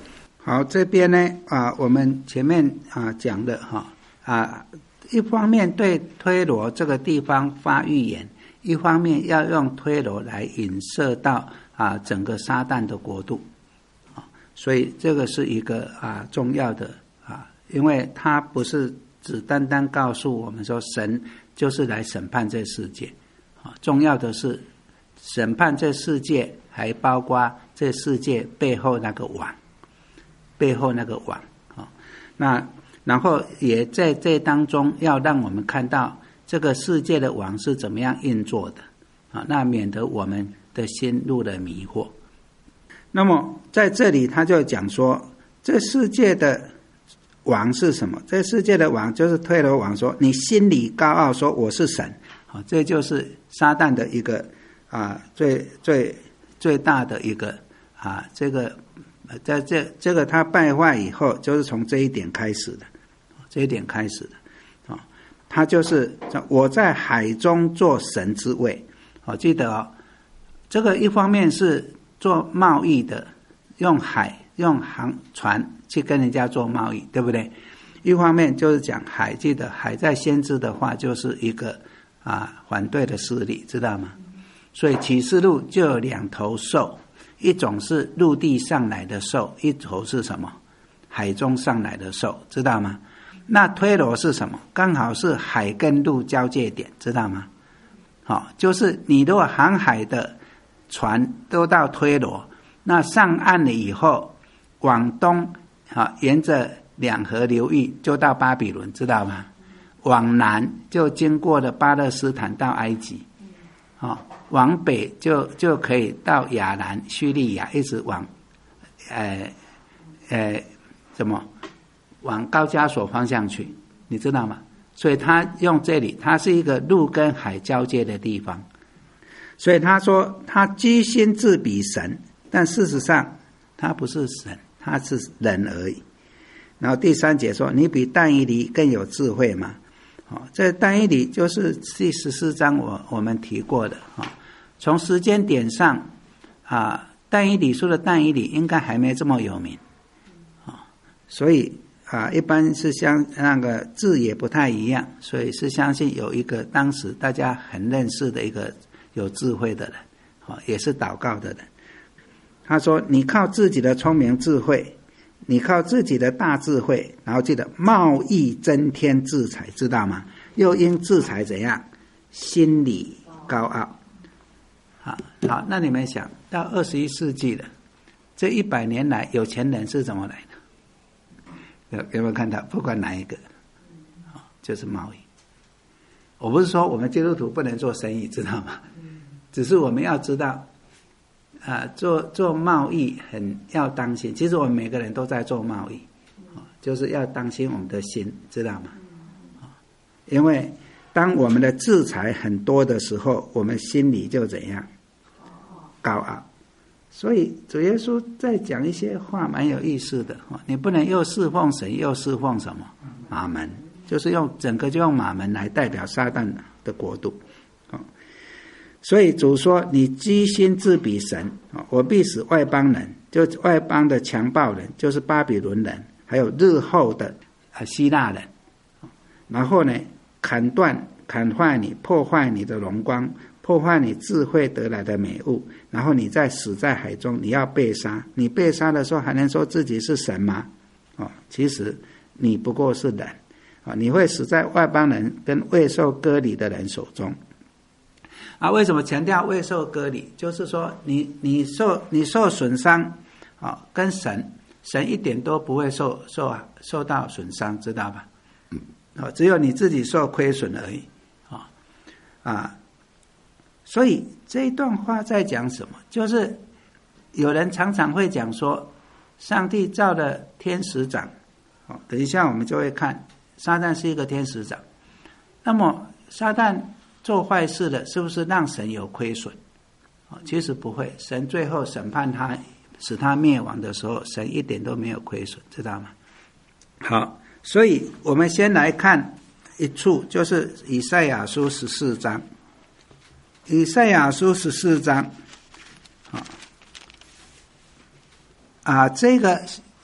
Speaker 1: 好，这边呢啊，我们前面啊讲的哈啊，一方面对推罗这个地方发预言，一方面要用推罗来引射到啊整个撒旦的国度啊，所以这个是一个啊重要的啊，因为它不是只单单告诉我们说神就是来审判这世界啊，重要的是审判这世界，还包括这世界背后那个王。背后那个网啊，那然后也在这当中要让我们看到这个世界的网是怎么样运作的啊，那免得我们的心入了迷惑。那么在这里他就讲说，这世界的网是什么？这世界的网就是推罗网，说你心里高傲，说我是神啊，这就是撒旦的一个啊最最最大的一个啊这个。在这这个他败坏以后，就是从这一点开始的，这一点开始的，啊，他就是我在海中做神之位，哦，记得哦，这个一方面是做贸易的，用海用航船去跟人家做贸易，对不对？一方面就是讲海，记得海在先知的话就是一个啊反对的势力，知道吗？所以启示录就有两头兽。一种是陆地上来的兽，一头是什么？海中上来的兽，知道吗？那推罗是什么？刚好是海跟陆交界点，知道吗？好、哦，就是你如果航海的船都到推罗，那上岸了以后，往东啊，沿着两河流域就到巴比伦，知道吗？往南就经过了巴勒斯坦到埃及，啊、哦。往北就就可以到亚兰、叙利亚，一直往，呃，呃，什么，往高加索方向去，你知道吗？所以他用这里，它是一个陆跟海交界的地方，所以他说他居心自比神，但事实上他不是神，他是人而已。然后第三节说，你比但以理更有智慧吗？哦，这但以理就是第十四章我我们提过的啊。哦，从时间点上啊，但以理书的但以理应该还没这么有名啊，所以啊，一般是相那个字也不太一样，所以是相信有一个当时大家很认识的一个有智慧的人啊，也是祷告的人。他说：“你靠自己的聪明智慧，你靠自己的大智慧，然后记得贸易增添自财，知道吗？又因自财怎样，心里高傲。”好，好，那你们想到二十一世纪了，这一百年来，有钱人是怎么来的？有有没有看到？不管哪一个，啊，就是贸易。我不是说我们基督徒不能做生意，知道吗？只是我们要知道，啊，做做贸易很要当心。其实我们每个人都在做贸易，啊，就是要当心我们的心，知道吗？啊，因为当我们的资财很多的时候，我们心里就怎样？高傲。所以主耶稣在讲一些话蛮有意思的，你不能又侍奉神又侍奉什么马门，就是用整个就用马门来代表撒旦的国度。所以主说，你居心自比神，我必使外邦人，就外邦的强暴人，就是巴比伦人，还有日后的希腊人，然后呢砍断砍坏你，破坏你的荣光，破坏你智慧得来的美物，然后你再死在海中，你要被杀。你被杀的时候还能说自己是神吗？哦，其实你不过是人啊，你会死在外邦人跟未受割礼的人手中。啊，为什么强调未受割礼？就是说你你受你受损伤啊，跟神神一点都不会受受受到损伤，知道吧？啊，只有你自己受亏损而已啊啊！所以这一段话在讲什么？就是有人常常会讲说，上帝造了天使长，哦，等一下我们就会看，撒旦是一个天使长。那么撒旦做坏事了，是不是让神有亏损？哦，其实不会，神最后审判他，使他灭亡的时候，神一点都没有亏损，知道吗？好，所以我们先来看一处，就是以赛亚书十四章。以赛亚书十四章，啊，这个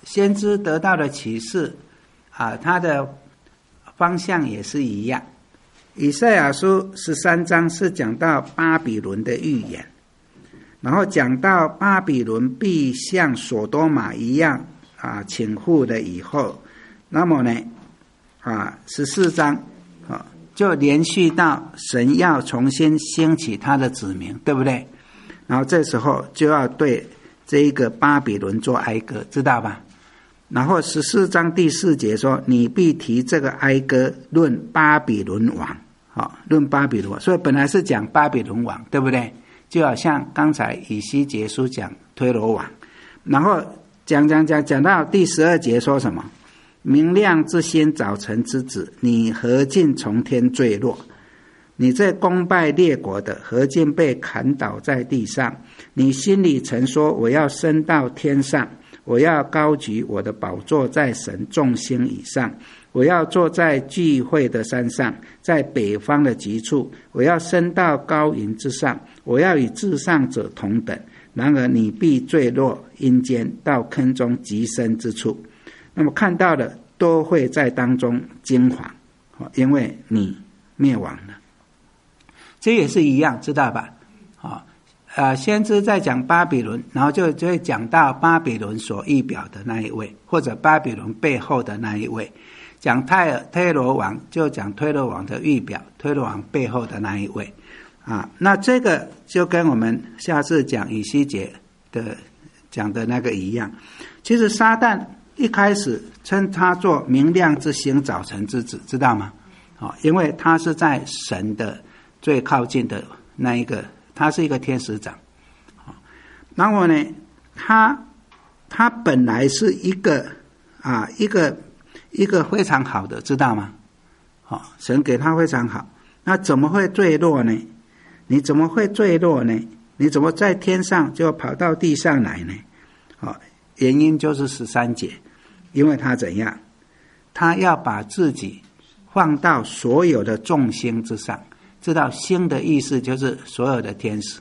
Speaker 1: 先知得到的启示啊，他的方向也是一样。以赛亚书十三章是讲到巴比伦的预言，然后讲到巴比伦必像所多玛一样啊倾覆了以后，那么呢啊十四章啊就连续到神要重新兴起他的子民，对不对？然后这时候就要对这一个巴比伦做哀歌，知道吧？然后十四章第四节说，你必提这个哀歌论巴比伦王，好，论巴比伦王，所以本来是讲巴比伦王，对不对？就好像刚才以西结书讲推罗王，然后讲讲讲讲到第十二节说什么？明亮之星，早晨之子，你何竟从天坠落？你这攻败列国的，何竟被砍倒在地上？你心里曾说，我要升到天上，我要高举我的宝座在神众星以上，我要坐在聚会的山上，在北方的极处，我要升到高云之上，我要与至上者同等。然而你必坠落阴间，到坑中极深之处。那么看到的都会在当中惊惶，因为你灭亡了。这也是一样，知道吧？啊、呃，先知在讲巴比伦，然后就就会讲到巴比伦所预表的那一位，或者巴比伦背后的那一位。讲泰尔推罗王，就讲推罗王的预表，推罗王背后的那一位。啊，那这个就跟我们下次讲以西结的讲的那个一样。其实撒旦一开始称他做明亮之星，早晨之子，知道吗？啊，因为他是在神的最靠近的那一个，他是一个天使长。然后呢，他他本来是一个啊一个一个非常好的，知道吗？好，神给他非常好，那怎么会坠落呢？你怎么会坠落呢？你怎么在天上就跑到地上来呢？好，原因就是十三节，因为他怎样？他要把自己放到所有的众星之上。知道星的意思就是所有的天使。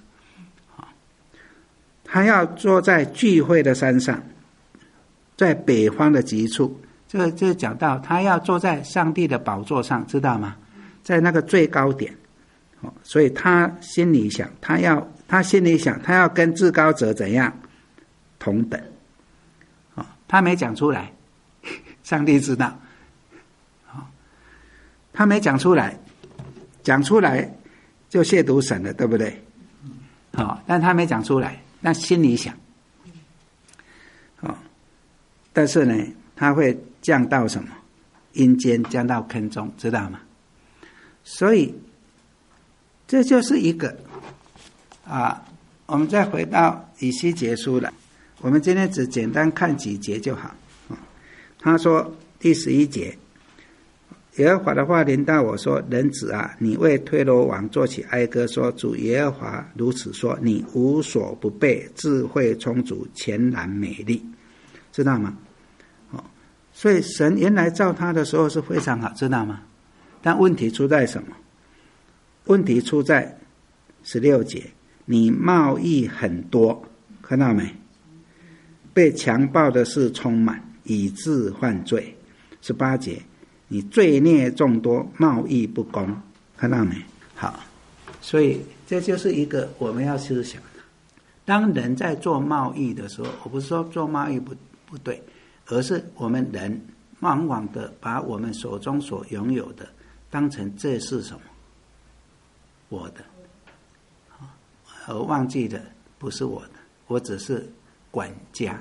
Speaker 1: 他要坐在聚会的山上，在北方的极处，这就讲到他要坐在上帝的宝座上，知道吗？在那个最高点。所以他心里想，他要他心里想，他要跟至高者怎样同等。他没讲出来，上帝知道。他没讲出来，讲出来就亵渎神了，对不对？好，但他没讲出来，但心里想。好，但是呢，他会降到什么？阴间，降到坑中，知道吗？所以这就是一个啊，我们再回到以西结书了。我们今天只简单看几节就好。他说第十一节，耶和华的话临到我说，人子啊，你为推罗王作起哀歌说，主耶和华如此说，你无所不备，智慧充足，全然美丽，知道吗？哦，所以神原来造他的时候是非常好，知道吗？但问题出在什么？问题出在十六节，你贸易很多，看到没？被强暴的事充满，以致犯罪。十八节，你罪孽众多，贸易不公，看到没？好，所以这就是一个我们要思想的。当人在做贸易的时候，我不是说做贸易不不对，而是我们人往往的把我们手中所拥有的当成这是什么？我的，而忘记的不是我的，我只是管家。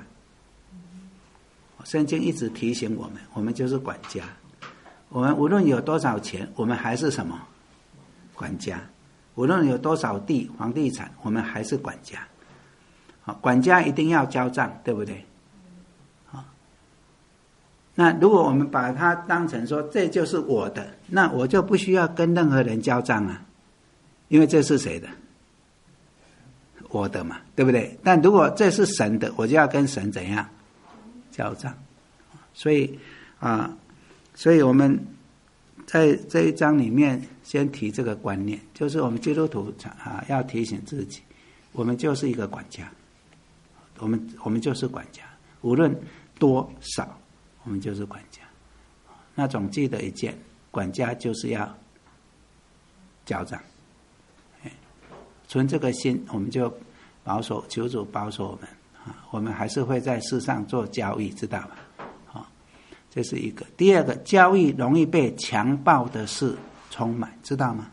Speaker 1: 圣经一直提醒我们，我们就是管家。我们无论有多少钱，我们还是什么？管家。无论有多少地房地产，我们还是管家。管家一定要交账，对不对？那如果我们把它当成说这就是我的，那我就不需要跟任何人交账啊，因为这是谁的？我的嘛，对不对？但如果这是神的，我就要跟神怎样交账？所以啊，所以我们在这一章里面先提这个观念，就是我们基督徒啊要提醒自己，我们就是一个管家，我们我们就是管家，无论多少，我们就是管家。那总记得一件，管家就是要交账。存这个心，我们就保守，求主保守我们啊，我们还是会在世上做交易，知道吗？啊，这是一个。第二个，交易容易被强暴的事充满，知道吗？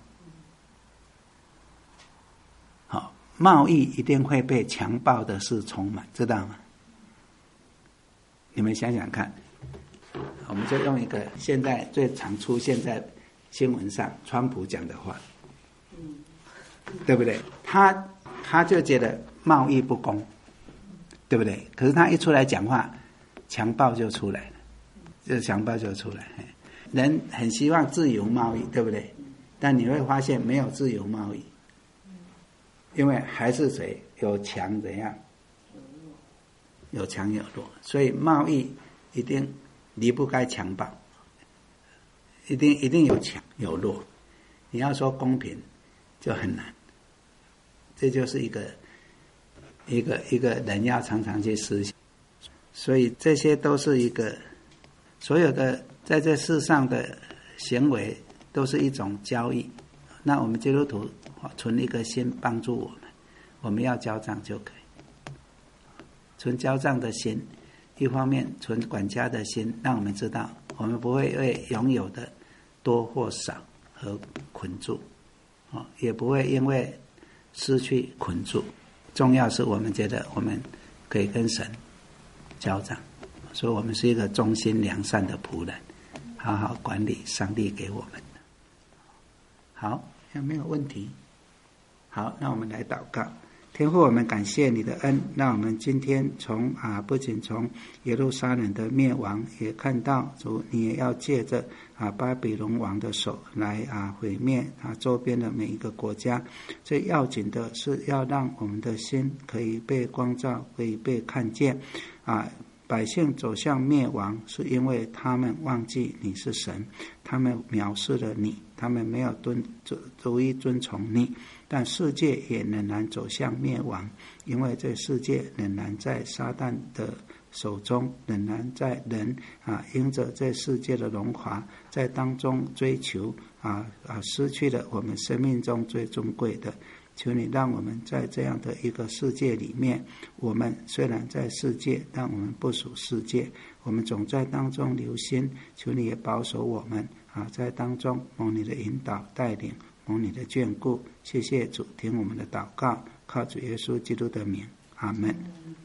Speaker 1: 好，贸易一定会被强暴的事充满，知道吗？你们想想看，我们就用一个现在最常出现在新闻上，川普讲的话。对不对？他他就觉得贸易不公，对不对？可是他一出来讲话，强暴就出来了，这强暴就出来。人很希望自由贸易，对不对？但你会发现没有自由贸易，因为还是谁有强怎样，有强有弱，所以贸易一定离不开强暴，一定一定有强有弱。你要说公平，就很难。这就是一个一个一个人要常常去思想，所以这些都是一个所有的在这世上的行为都是一种交易。那我们基督徒存一个心帮助我们，我们要交账就可以。存交账的心，一方面存管家的心，让我们知道我们不会为拥有的多或少而捆住，也不会因为失去捆住。重要是我们觉得我们可以跟神交账，所以我们是一个忠心良善的仆人，好好管理上帝给我们的。好，有没有问题？好，那我们来祷告。天父，我们感谢你的恩，让我们今天从啊，不仅从耶路撒冷的灭亡，也看到主你也要借着啊巴比伦王的手来啊毁灭啊周边的每一个国家。最要紧的是要让我们的心可以被光照，可以被看见啊。百姓走向灭亡，是因为他们忘记你是神，他们藐视了你，他们没有遵逐一遵从你。但世界也仍然走向灭亡，因为这世界仍然在撒旦的手中，仍然在人啊因着这世界的荣华，在当中追求啊啊失去了我们生命中最尊贵的。求你让我们在这样的一个世界里面，我们虽然在世界，但我们不属世界，我们总在当中留心。求你也保守我们啊，在当中蒙你的引导带领，蒙你的眷顾。谢谢主，听我们的祷告，靠主耶稣基督的名，阿们。